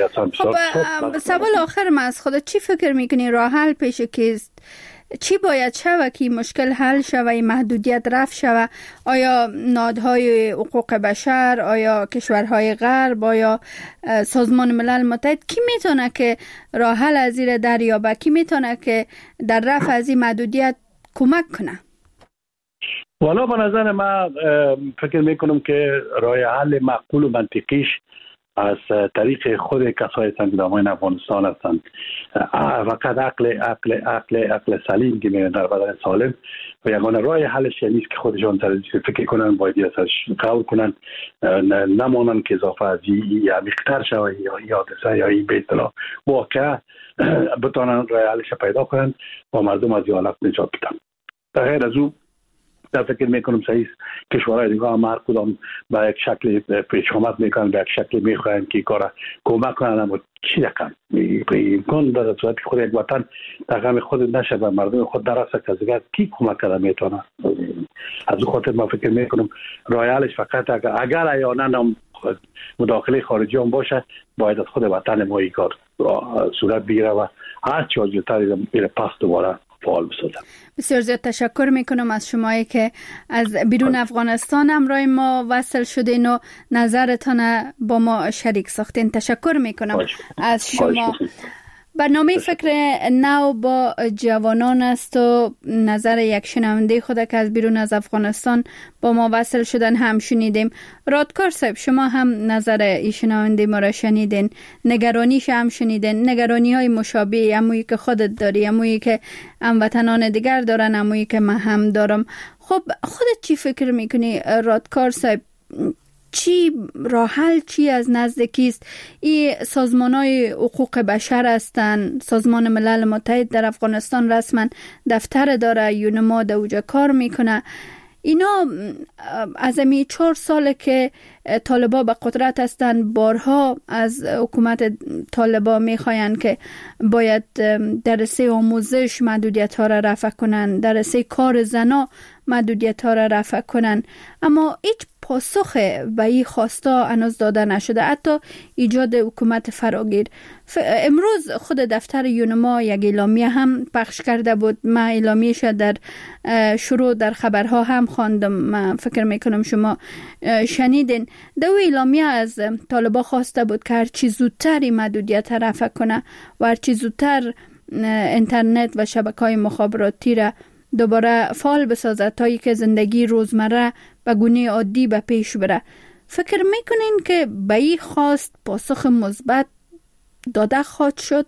خب سوال آخر من از خودت چی فکر میکنی راه حل پیش کیست؟ چی باید شود که مشکل حل شود، محدودیت رفع شود؟ آیا نهادهای حقوق بشر، آیا کشورهای غرب، آیا سازمان ملل متحد، کی میتونه که راه حل از این دریابه؟ کی میتونه که در رفع از این محدودیت کمک کنه؟ والا به نظر من فکر میکنم که راه حل معقول و منطقیش از طریق خود کسای سنگدامای افغانستان هستند. فقط عقل سلیم که میگن در بدن سالم و یگانه راه حلش یعنی که خودشان فکر کنن، باید ازش قبول کنن، نمانن که اضافه از این عمیق‌تر شود یا حادثه یا این به اصطلاح واقعا بتونن راه حلش پیدا کنن و مردم از این حالت نجات بدن. در غیر از او در فکر میکنم صحیح کشورهای دیگه هم هر کدام به یک شکل پیش آمد میکنن، به یک شکل میخواین که کار کمک کنن، اما چی رقم امکان در صورت که خود یک وطن رقم خود نشه و مردم خود درسته که از دیگر کی کمک کنه میتونه. از اون خاطر من فکر میکنم راه حلش فقط اگر ایانا مداخله خارجی هم باشه، باید از خود وطن ما این کار صورت بگیره و هر چی آجلتر میره پس دوباره فعال بسازم. بسیار زیاد تشکر میکنم از شمایی که از بیرون افغانستان همراه ما وصل شدین و نظرتان با ما شریک ساختین. تشکر میکنم از شما. برنامه فکر نو با جوانان است و نظر یک شنونده خود که از بیرون از افغانستان با ما وصل شدن هم شنیدیم. رادکار صاحب، شما هم نظر این شنونده ما را شنیدین، نگرانیش هم شنیدین، نگرانی های مشابه همونی که خودت داری، همونی که هموطنان دیگر دارن، همونی که من هم دارم. خب خودت چی فکر میکنی رادکار صاحب؟ چی راه حل چی از نزدیکی است؟ این سازمان‌های حقوق بشر هستند، سازمان ملل متحد در افغانستان رسما دفتر داره، یونما در اوجا کار میکنه. اینا از امی 4 ساله که طالبا به قدرت هستند، بارها از حکومت طالبا میخواین که باید در رسه آموزش محدودیت ها را رفع کنن، در رسه کار زنا محدودیت ها را رفع کنن، اما هیچ پاسخ به این خواستا هنوز داده نشده، حتی ایجاد حکومت فراگیر. امروز خود دفتر یونما یک اعلامیه هم پخش کرده بود. من اعلامیه‌اش در شروع در خبرها هم خواندم، من فکر میکنم شما شنیدین. دو اعلامیه از طالبان خواسته بود که هرچی زودتر این محدودیت رفع کنه و هرچی زودتر اینترنت و شبکه‌های مخابراتی را دوباره فعال بسازد تا که زندگی روزمره به گونه عادی به پیش بره. فکر میکنین که به این خواست پاسخ مثبت داده خواهد شد؟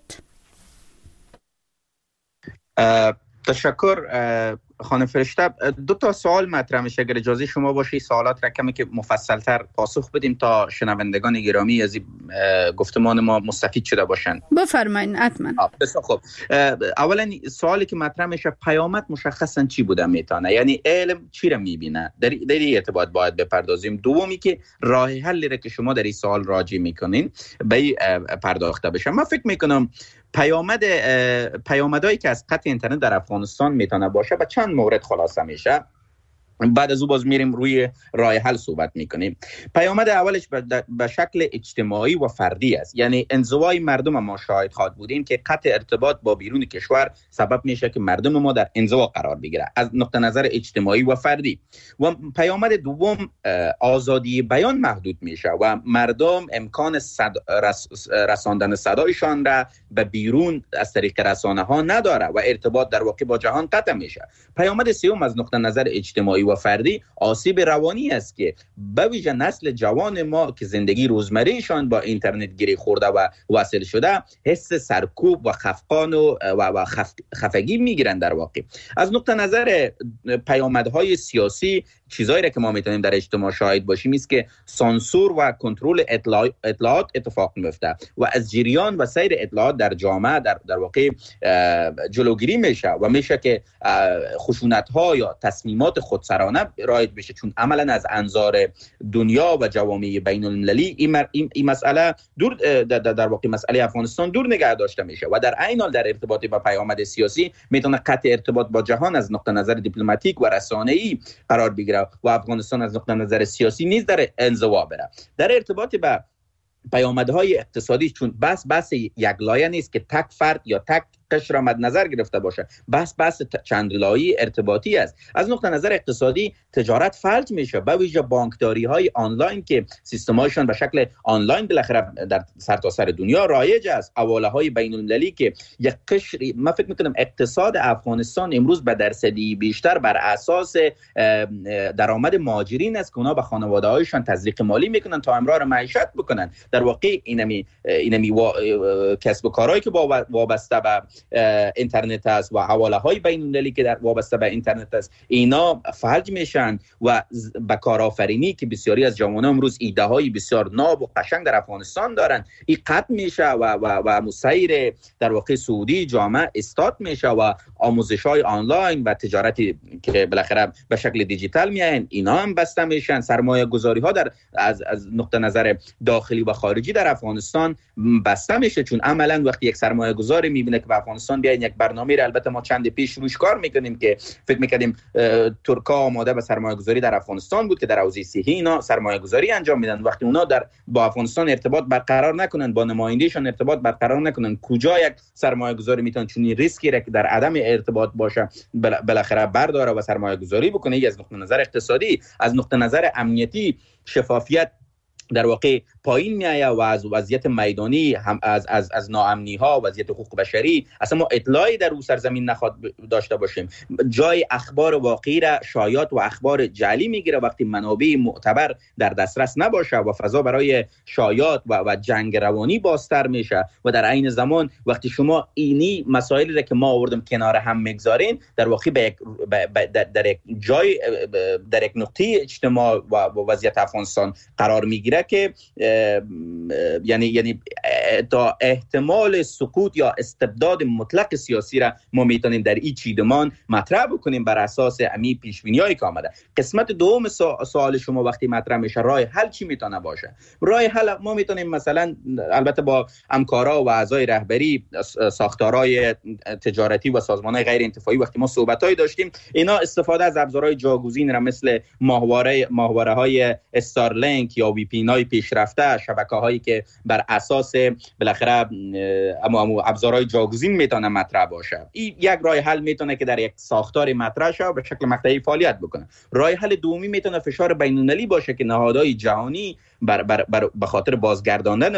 تشکر خانم فرشته. دو تا سوال مطرح میشه، اگر اجازه شما باشه سوالات را کمی که مفصل‌تر پاسخ بدیم تا شنوندگان گرامی از گفتمان ما مستفید شده باشند. بفرمایید. حتما. بسیار خوب. اولا سوالی که مطرح میشه پیامد مشخصا چی بوده میتونه، یعنی علم چی را میبینه، در این ارتباط باید بپردازیم. دومی که راه حلی را که شما در این سوال راجع میکنین به پرداخته بشه. من فکر میکنم پیامدهایی که از قطع اینترنت در افغانستان میتونه باشه به چند مورد خلاصه میشه. بعد از او باز میریم روی راه حل صحبت میکنیم. پیامد اولش به شکل اجتماعی و فردی است، یعنی انزوای مردم ما شاهد خواهد بودیم که قطع ارتباط با بیرون کشور سبب میشه که مردم ما در انزوا قرار بگیره از نقطه نظر اجتماعی و فردی. و پیامد دوم آزادی بیان محدود میشه و مردم امکان رساندن صدایشان را به بیرون از طریق رسانه ها نداره و ارتباط در واقع با جهان قطع میشه. پیامد سوم از نقطه نظر اجتماعی و فردی آسیب روانی است که به ویژه نسل جوان ما که زندگی روزمرهشان با اینترنت گره خورده و وصل شده حس سرکوب و خفقان و خفگی میگیرن. در واقع از نقطه نظر پیامدهای سیاسی چیزایی را که ما میتونیم در اجتماع شاهد باشیم است که سانسور و کنترل اطلاعات اتفاق میفته و از جریان و سیر اطلاعات در جامعه در واقع جلوگیری میشه و میشه که خشونت ها یا تصمیمات خودسرانه رایج بشه، چون عملا از انظار دنیا و جوامع بین المللی این مسئله دور در واقع مسئله افغانستان دور نگه داشته میشه و در عین حال در ارتباط با پیامد سیاسی میتونه قطع ارتباط با جهان از نقطه نظر دیپلماتیک و رسانه‌ای قرار بگیره و افغانستان از نقطه نظر سیاسی نیز در انزوا بره. در ارتباط با پیامدهای اقتصادی، چون بحث یک لایه نیست که تک فرد یا تک قشر را مد نظر گرفته باشه، بحث چند لایه ارتباطی است. از نقطه نظر اقتصادی تجارت فلج میشه، به ویژه بانکداری های آنلاین که سیستم‌هایشان به شکل آنلاین بالاخره در سرتاسر دنیا رایج است، حواله های بین المللی که یک قشر، من فکر میکنم اقتصاد افغانستان امروز به درصدی بیشتر بر اساس درآمد مهاجرین است که اونا به خانواده هایشان تزریق مالی میکنن تا امرار معیشت بکنن. در واقع اینمی کسب و کارهایی که وابسته به اینترنت است و حواله های بین المللی که در وابسته به اینترنت است اینا فلج میشن و به کارآفرینی که بسیاری از جوانان امروز ایده های بسیار ناب و قشنگ در افغانستان دارن این قطع میشه و مسیر در واقع سعودی جامعه استارت میشه و آموزش های آنلاین و تجارتی که بالاخره به شکل دیجیتال میاین اینا هم بسته میشن. سرمایه گذاری ها از نقطه نظر داخلی و خارجی در افغانستان بسته میشه، چون عملا وقتی یک سرمایه گذاری میبینه که به افغانستان بیاین یک برنامه را، البته ما چند پیش روش کار میکنیم که فکر میکردیم ترکا آماده به سرمایه گذاری در افغانستان بود که در حوزه صحی اینا سرمایه گذاری انجام میدن، وقتی اونا با افغانستان ارتباط برقرار نکنن، با نمایندهشون ارتباط برقرار نکنن، کجا یک سرمایه گذاری میتونه چون ریسکی را که در عدم ارتباط باشه بالاخره برداره و سرمایه گذاری بکنه. از نقطه نظر اقتصادی، از نقطه نظر امنیتی شفافیت در واقع پایین میایه و از وضعیت میدانی هم از ناامنی ها، وضعیت حقوق بشری اصلا ما اطلاعی در اون سرزمین نخواد داشته باشیم. جای اخبار واقعی را شایعات و اخبار جعلی میگیره وقتی منابع معتبر در دسترس نباشه و فضا برای شایعات و جنگ روانی بازتر میشه و در عین زمان وقتی شما اینی مسائلی را که ما آوردم کنار هم میگذارین در واقع در یک جای در یک نقطه اجتماع و وضعیت افغانستان قرار میگیره، میگه که یعنی تا احتمال سقوط یا استبداد مطلق سیاسی را ما میتونیم در این چیدمان مطرح بکنیم بر اساس امی پیشبینیایی که آمده. قسمت دوم سوال شما وقتی مطرح میشه راه حل چی میتونه باشه؟ راه حل ما میتونیم مثلا البته با همکارا و اعضای رهبری ساختارهای تجارتی و سازمان‌های غیر انتفاعی وقتی ما صحبتایی داشتیم، اینا استفاده از ابزارهای جاگزین را مثل ماهواره‌های استارلینک یا وی پی های پیشرفته، شبکه‌هایی که بر اساس بالاخره اما ابزارهای جاگزین میتونه مطرح باشه. این یک راه حل میتونه که در یک ساختار مطرح شه و به شکل مقطعی فعالیت بکنه. راه حل دومی میتونه فشار بین‌المللی باشه که نهادهای جهانی به خاطر بازگرداندن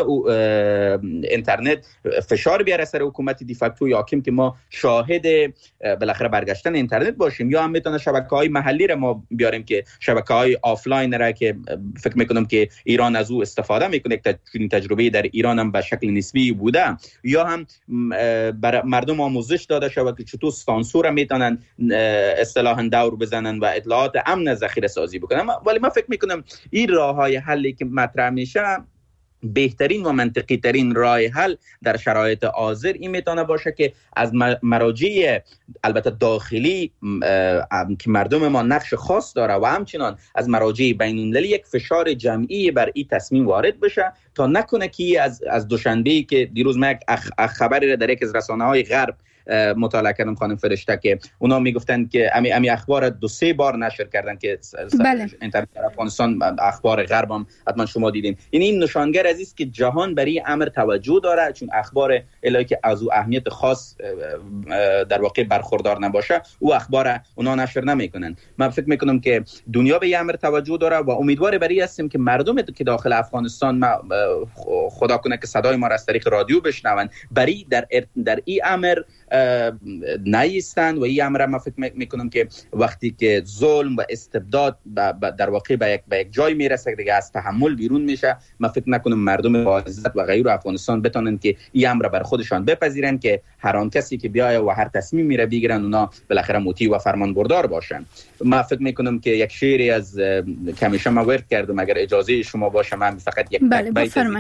اینترنت فشار بیاره سر حکومت دیفکتو حاکم که ما شاهد بالاخره برگشتن اینترنت باشیم، یا هم میتونه شبکه‌های محلی را ما بیاریم که شبکه‌های آفلاین را که فکر میکنم که ایران از او استفاده میکنه، یک تجربه در ایران هم به شکل نسبی بوده، یا هم بر مردم آموزش داده شود که چطور سانسور میتونن اصطلاحاً دور بزنن و اطلاعات امن ذخیره سازی بکنن. ولی من فکر میکنم این راههای حلی که مطرح میشه بهترین و منطقی ترین راه حل در شرایط حاضر این میتونه باشه که از مراجع البته داخلی که مردم ما نقش خاص داره و همچنان از مراجع بین‌المللی یک فشار جمعی بر این تصمیم وارد بشه تا نکنه که از دوشنبه که دیروز من خبری در یک از رسانه‌های غرب مطالعه کردم خانم فرشته که اونا میگفتن که امی اخبار 2-3 بار نشر کردن که اینترنت در افغانستان اخبار غرب هم حتما شما دیدین. یعنی این نشانگر از است که جهان برای امر توجه داره، چون اخبار الهی که از او اهمیت خاص در واقع برخوردار نباشه او اخبار اونا نشر نمیکنن. من فکر میکنم که دنیا به امر توجه داره و امیدوار برای هستیم که مردم که داخل افغانستان خدا کنه که صدای ما را از طریق رادیو بشنون برای در این امر نیستند و این امر ما فکر میکنم که وقتی که ظلم و استبداد در واقع به یک جای میرسه دیگه از تحمل بیرون میشه، من فکر نکنم مردم با عزت و غیر افغانستان بتونن که این امر بر خودشان بپذیرن که هر آن کسی که بیاید و هر تصمیم میره بگیرن اونا بالاخره مطیع و فرمانبردار باشن. من فکر میکنم که یک شعری از کمیشه ما ورد کردم، اگر اجازه شما باشه من فقط یک بیت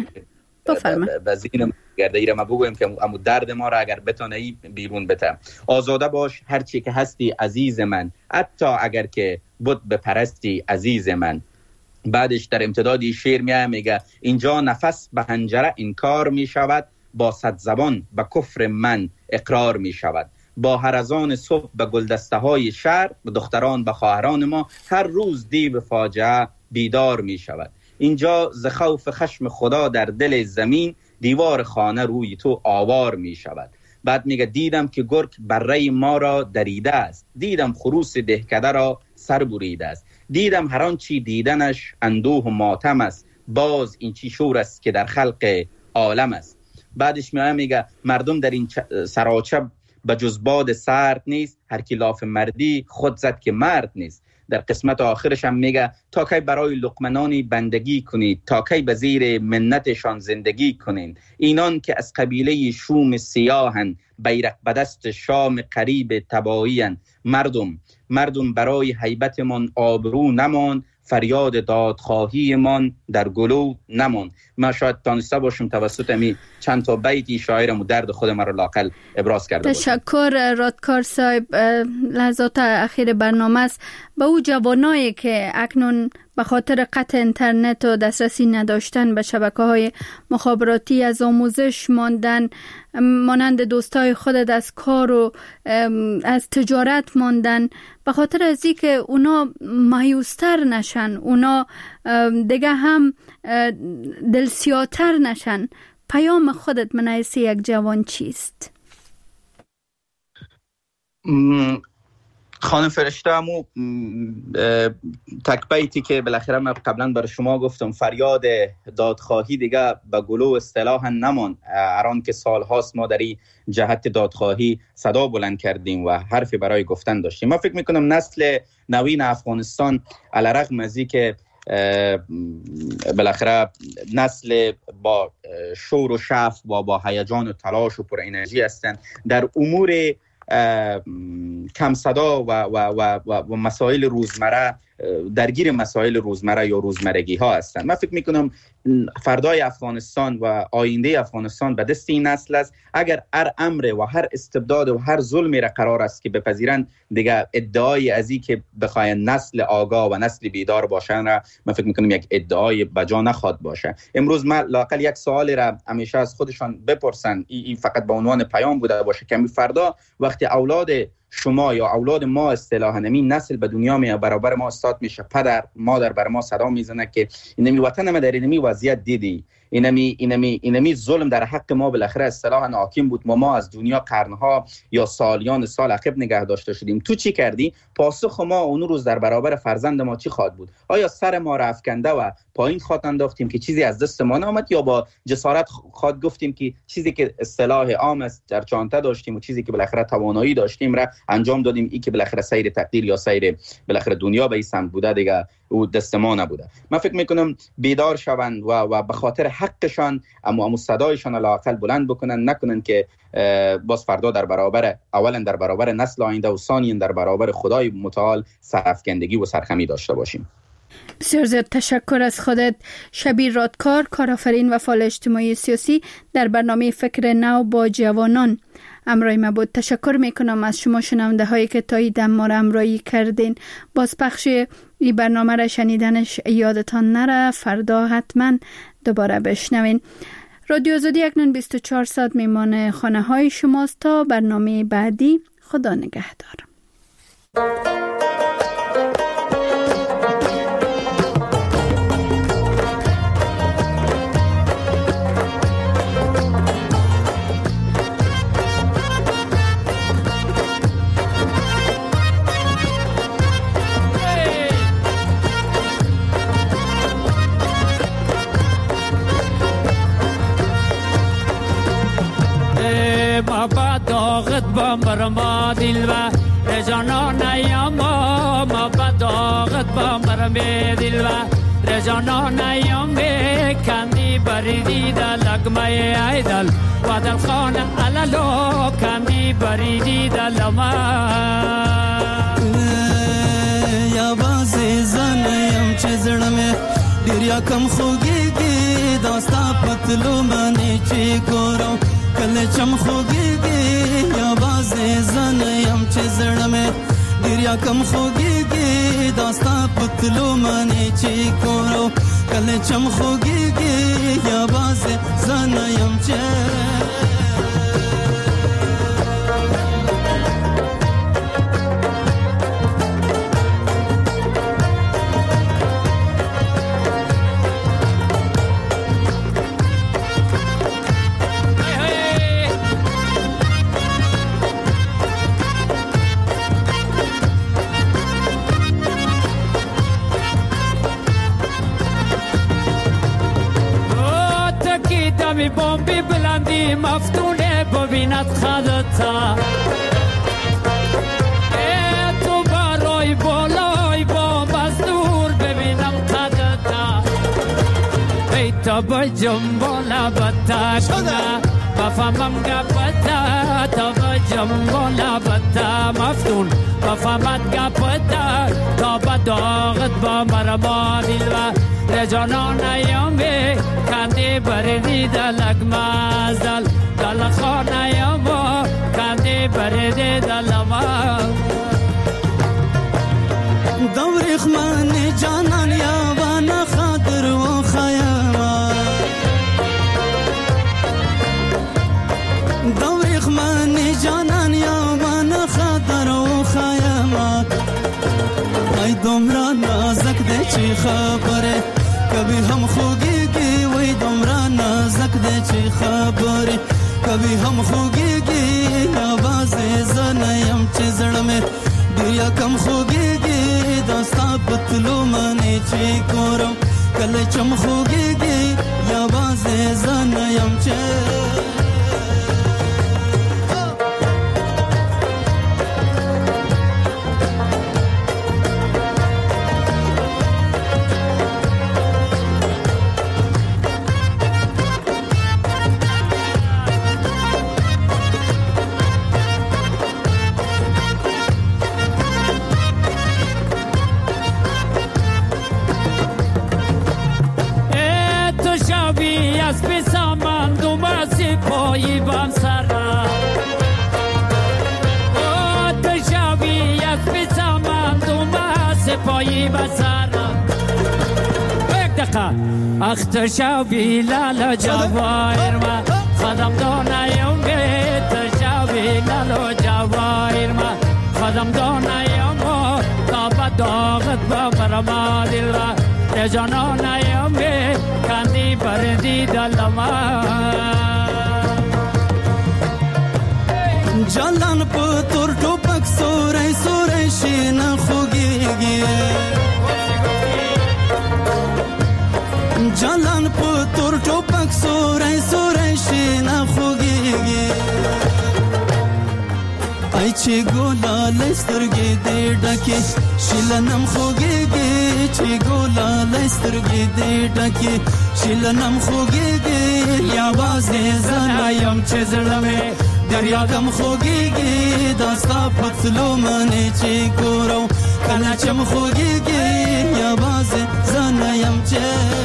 بفرمایید گرده ایره ما بگویم که امو درد ما را اگر بتونه ای بیرون بته. آزاده باش هر چی که هستی عزیز من، حتی اگر که بود بپرستی عزیز من. بعدش در امتدادی شعر میگه اینجا نفس به حنجره انکار می شود، با صد زبان به کفر من اقرار می شود. با هر اذان صبح به گلدسته های شهر، به دختران به خواهران ما هر روز دیو فاجعه بیدار می شود. اینجا ز خوف خشم خدا در دل زمین، دیوار خانه روی تو آوار می شود. بعد میگه دیدم که گرگ بره ما را دریده است، دیدم خروس دهکده را سر بریده است، دیدم هر آن چی دیدنش اندوه و ماتم است، باز این چی شور است که در خلق عالم است. بعدش میگه مردم در این سراچه به جز باد سرد نیست، هر کی لاف مردی خود زد که مرد نیست. در قسمت آخرش هم میگه تا کی برای لقمنانی بندگی کنید، تا کی به زیر منتشان زندگی کنید. اینان که از قبیله شوم سیاهن، بیرق به دست شام قریب تبایین. مردم برای هیبتمان آبرو نمان، فریاد دادخواهی من در گلو نمان. من شاید تانسته باشم توسط امی چند تا بیتی شاعرم و درد خود من رو لاقل ابراز کرده باشم. تشکر رادکار صاحب. لحظات اخیر برنامه است. به او جوانایی که اکنون به خاطر قطع اینترنت و دسترسی نداشتن به شبکه‌های مخابراتی از آموزش ماندن، مانند دوستای خودت از کار و از تجارت ماندن، به خاطر از اینکه اونا مایوستر نشن، اونا دیگه هم دلسیاتر نشن، پیام خودت من حیث یک جوان چیست؟ خانم فرشته همو تک بیتی که بالاخره من قبلا برای شما گفتم، فریاد دادخواهی دیگه به گلو اصطلاحا نمان. اران که سال هاست ما در این جهت دادخواهی صدا بلند کردیم و حرفی برای گفتن داشتیم. من فکر میکنم نسل نوین افغانستان علیرغم از این که بالاخره نسل با شور و شعف و با هیجان و تلاش و پر انرژی هستند، در امور کم صدا و مسائل روزمره درگیر مسائل روزمره یا روزمرگی ها هستند. من فکر میکنم فردای افغانستان و آینده افغانستان به دست این نسل است. اگر هر امر و هر استبداد و هر ظلمی را قرار است که بپذیرند، دیگه ادعای ازی که بخواین نسل آگاه و نسل بیدار باشن را من فکر میکنم یک ادعای بجا نخواد باشه. امروز من لااقل یک سوالی را همیشه از خودشان بپرسن، این فقط به عنوان پیام بوده باشه که فردا وقتی اولاد شما یا اولاد ما اصطلاحاً این نسل به دنیا میاد، برابر ما استاد میشه، پدر مادر بر ما صدا میزنه که اینمی وطن ما در اینمی وضعیت دیدی، اینمی ظلم در حق ما بالاخره اصطلاحاً حاکم بود، ما از دنیا قرنها یا سالیان سال عقب نگه داشته شدیم، تو چی کردی؟ پاسخ ما اون روز در برابر فرزند ما چی خواهد بود؟ آیا سر ما را افکنده و پایین خواهد انداختیم که چیزی از دست ما نآمد، یا با جسارت خواهد گفتیم که چیزی که اصطلاح عام است در چانته داشتیم و چیزی که بالاخره توانایی داشتیم را انجام دادیم، این که بالاخره سیر تقدیر یا سیر بالاخره دنیا به این سمت بوده، دیگه او دست ما نبوده. من فکر میکنم بیدار شوند و به خاطر حقشان اما صدایشان لااقل بلند بکنن، نکنن که باز فردا در برابر اولا در برابر نسل آینده و ثانیا در برابر خدای متعال سرافکندگی و سرخمی داشته باشیم. بسیار زیاد تشکر از خودت شبیر رادکار، کارآفرین و فعال اجتماعی سیاسی در برنامه فکر نو با جوانان همراه ما بود. تشکر میکنم از شما شنونده هایی که تا این دم ما را همراهی کردین. باز پخش این برنامه را شنیدنش یادتان نره، فردا حتما دوباره بشنوین. رادیو آزادی اکنون 24 ساعت میمان خانه های شماست. تا برنامه بعدی، خدا نگهدار. داغت بامبر ما دل و رجانا نیاما ما بداغت بامبر می دل و رجانا نیامی کندی بریدی در لگمه ایدل و دل خانه علالو کندی بریدی در لما یا بازی زنیم چه زرمه دیر یا کم خوگیگی داستا پتلو منی چی کرو کل چم خوگیگی یا بازی زنیم چه زرمه دیر یا کم خوگیگی داستا پتلو منی چی کرو کل چم خوگیگی یا بازی زنیم چه می بومبی بلندی مفتونه ببیند خدتا تو برای بالای بوم از دور ببینم خدتا ای تا بجم بالا بتا بفهمم گپتا تا بجم بالا بتا مفتون بفهمت گپتا تا بداغت با مرما دل و رجانا نیامی کندی بریدی دلک مازدل دل خانه یاما کندی بریدی دل ما دوریخ من جانان یاوان خاطر و خیاما دوریخ من جانان یاوان خاطر و خیاما ای دمرا نازک ده چی خبره کبھی ہم خوگی گی وہی دمرا نازک دے چی خبری کبھی ہم خوگی گی آواز زنیم چی زڑ میں دیا کم خوگی گی داستا پتلو منی چی کورم کل چم خوگی گی آواز زنیم چی شبی از بسامندم از پایی بم سرم تو شبی از بسامندم از پایی بم سرم یک دقیقه اخت شبی لالا جوایر ما خدم دانایم تو شبی لالا جوایر ما خدم دانایم تا بداغت ببرم دل را رجانانایم کندی بردی دلما جلان پتر توپک سوره سوره شین خوگیگی جلان پتر توپک سوره سوره شین خوگیگی ای چی گولا لسترگی دی ڈکی شیلنم خوگیگی چی گولا لسترگی دی ڈکی شیلنم خوگیگی یا بازی زنایم چه زرمه دریاگم خوگیگی داستا پتلو منی چی گورو کلچم خوگیگی یا بازی زنایم چه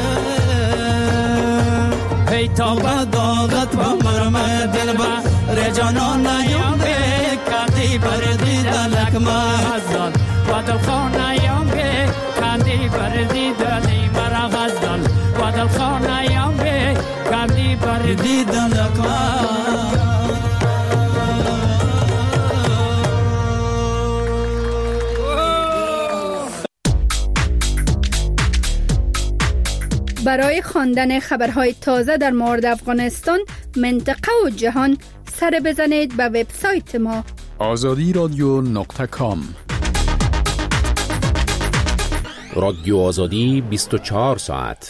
ای تا بداغت بمرم دل با رجانانایم کندی بردی دلک مازدان و دل خانایم کندی بردی دلی مرا غزدان و دل خانایم کندی بردی دلک برای خواندن خبرهای تازه در مورد افغانستان، منطقه و جهان سر بزنید به وبسایت ما azadiradyo.com. رادیو آزادی 24 ساعت.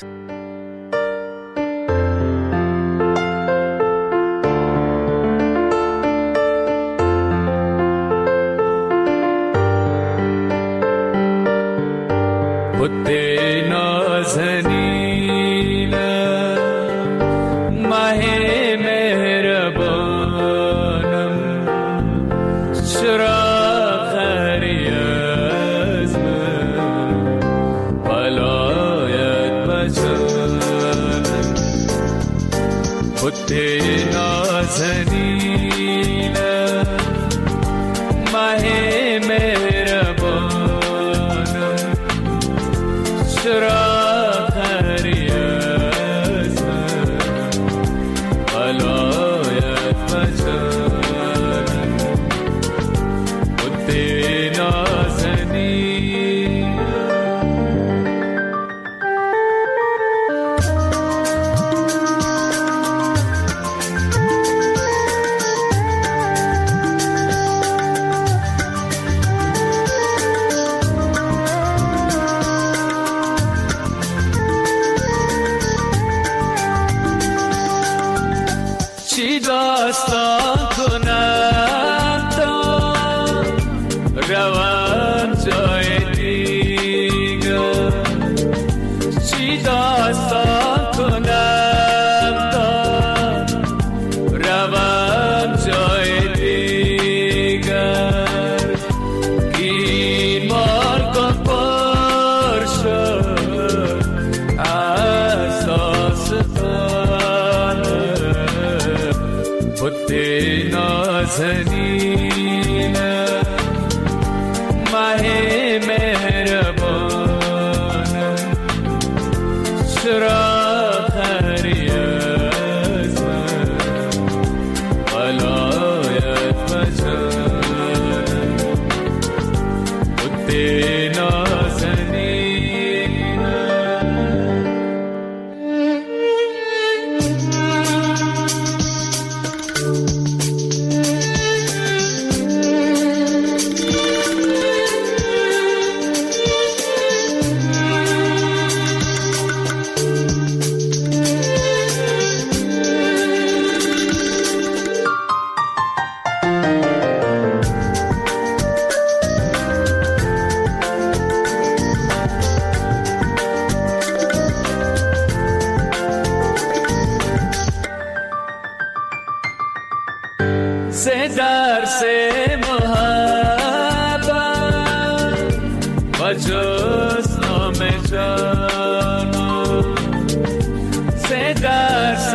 جز نام جانو ز درس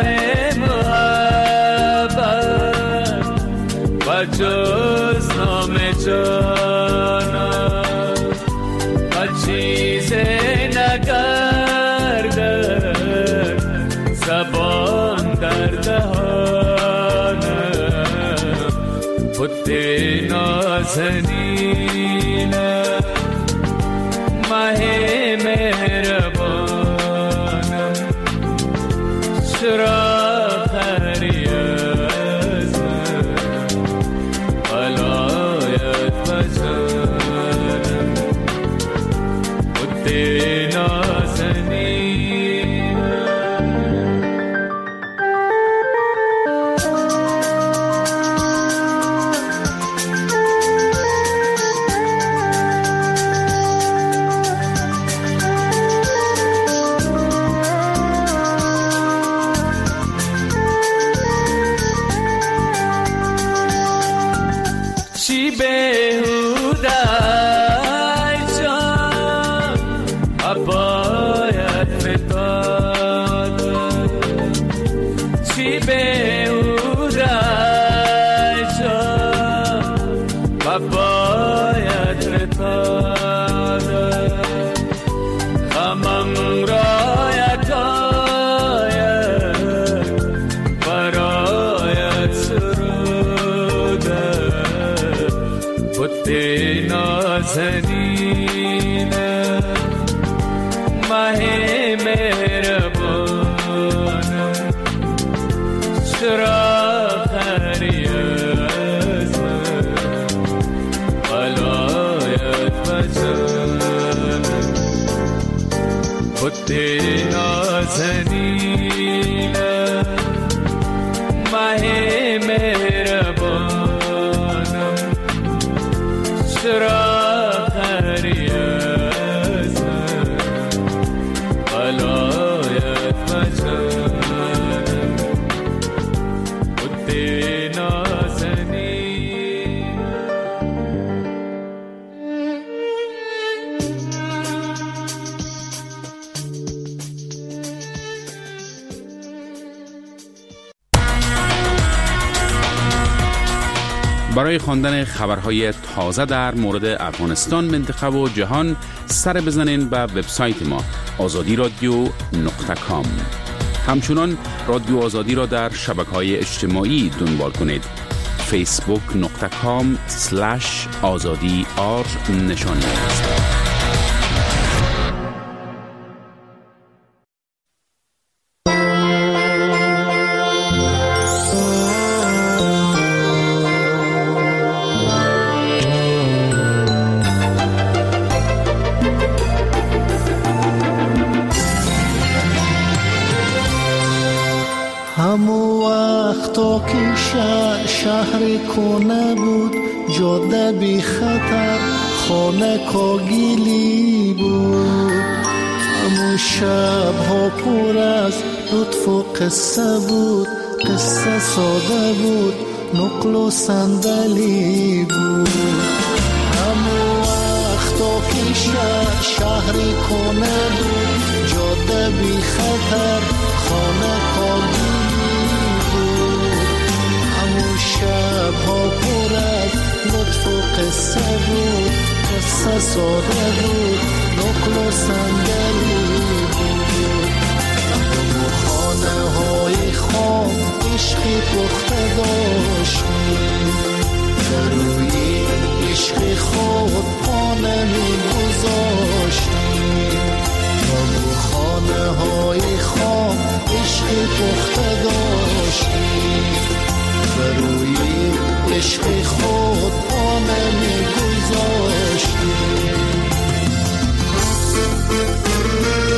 محبت و جز نام جانم و چیز نگردد زبان در دهانم خود نازنینم ماه مهربانم چرا خری از من ولایت بجانم خود نازنینم نازنینم ماه مهربانم چرا خری از من ولایت بجانم خود نازنینم ماه مهربانم چرا خری از من ولایت بجانم خود نازنینم. برای خواندن خبرهای تازه در مورد افغانستان، منطقه و جهان سر بزنین به وبسایت ما azadiradio.com. همچنان رادیو آزادی را در شبکه‌های اجتماعی دنبال کنید. facebook.com/azadi_r نشانی است. همو وقتا که شهر کنه بود، جاده بی خطر، خانه کاگیلی بود. همو شب ها پر از لطف و قصه بود، قصه ساده بود، نقل و صندلی بود. همو وقتا که شهر کنه بود، جاده بی خطر، خانه کاگیلی بود. همو شب ها پر از لطف و قصه بود، قصه ساده بود، نقل و صندلی بود. همو خانه های خام عشقی پخته داشتیم، در روی عشق خود پانه می گذاشتیم. همو خانه های خام عشقی پخته داشتیم، بر روی عشق خود پانه می گذاشتیم.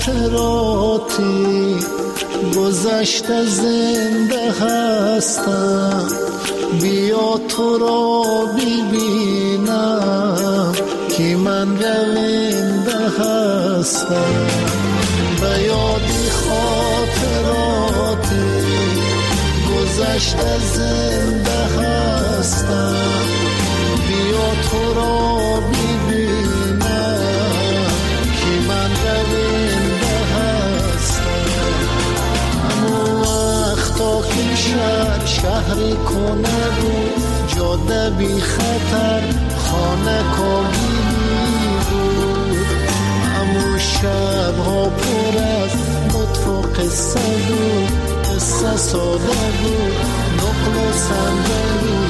خاطراتی گذشته زنده هستم، بیا تو را ببینم که من رونده هستم. به یاد خاطراتی گذشته زنده هستم، بیا تو را ببینم که من رونده هستم. همون وقتا که شهری کنه بود، جاده بی خطر خانه کاغیلی بود. همون شبها پر از لطف و قصه بود، قصه ساده بود، نقل و صندلی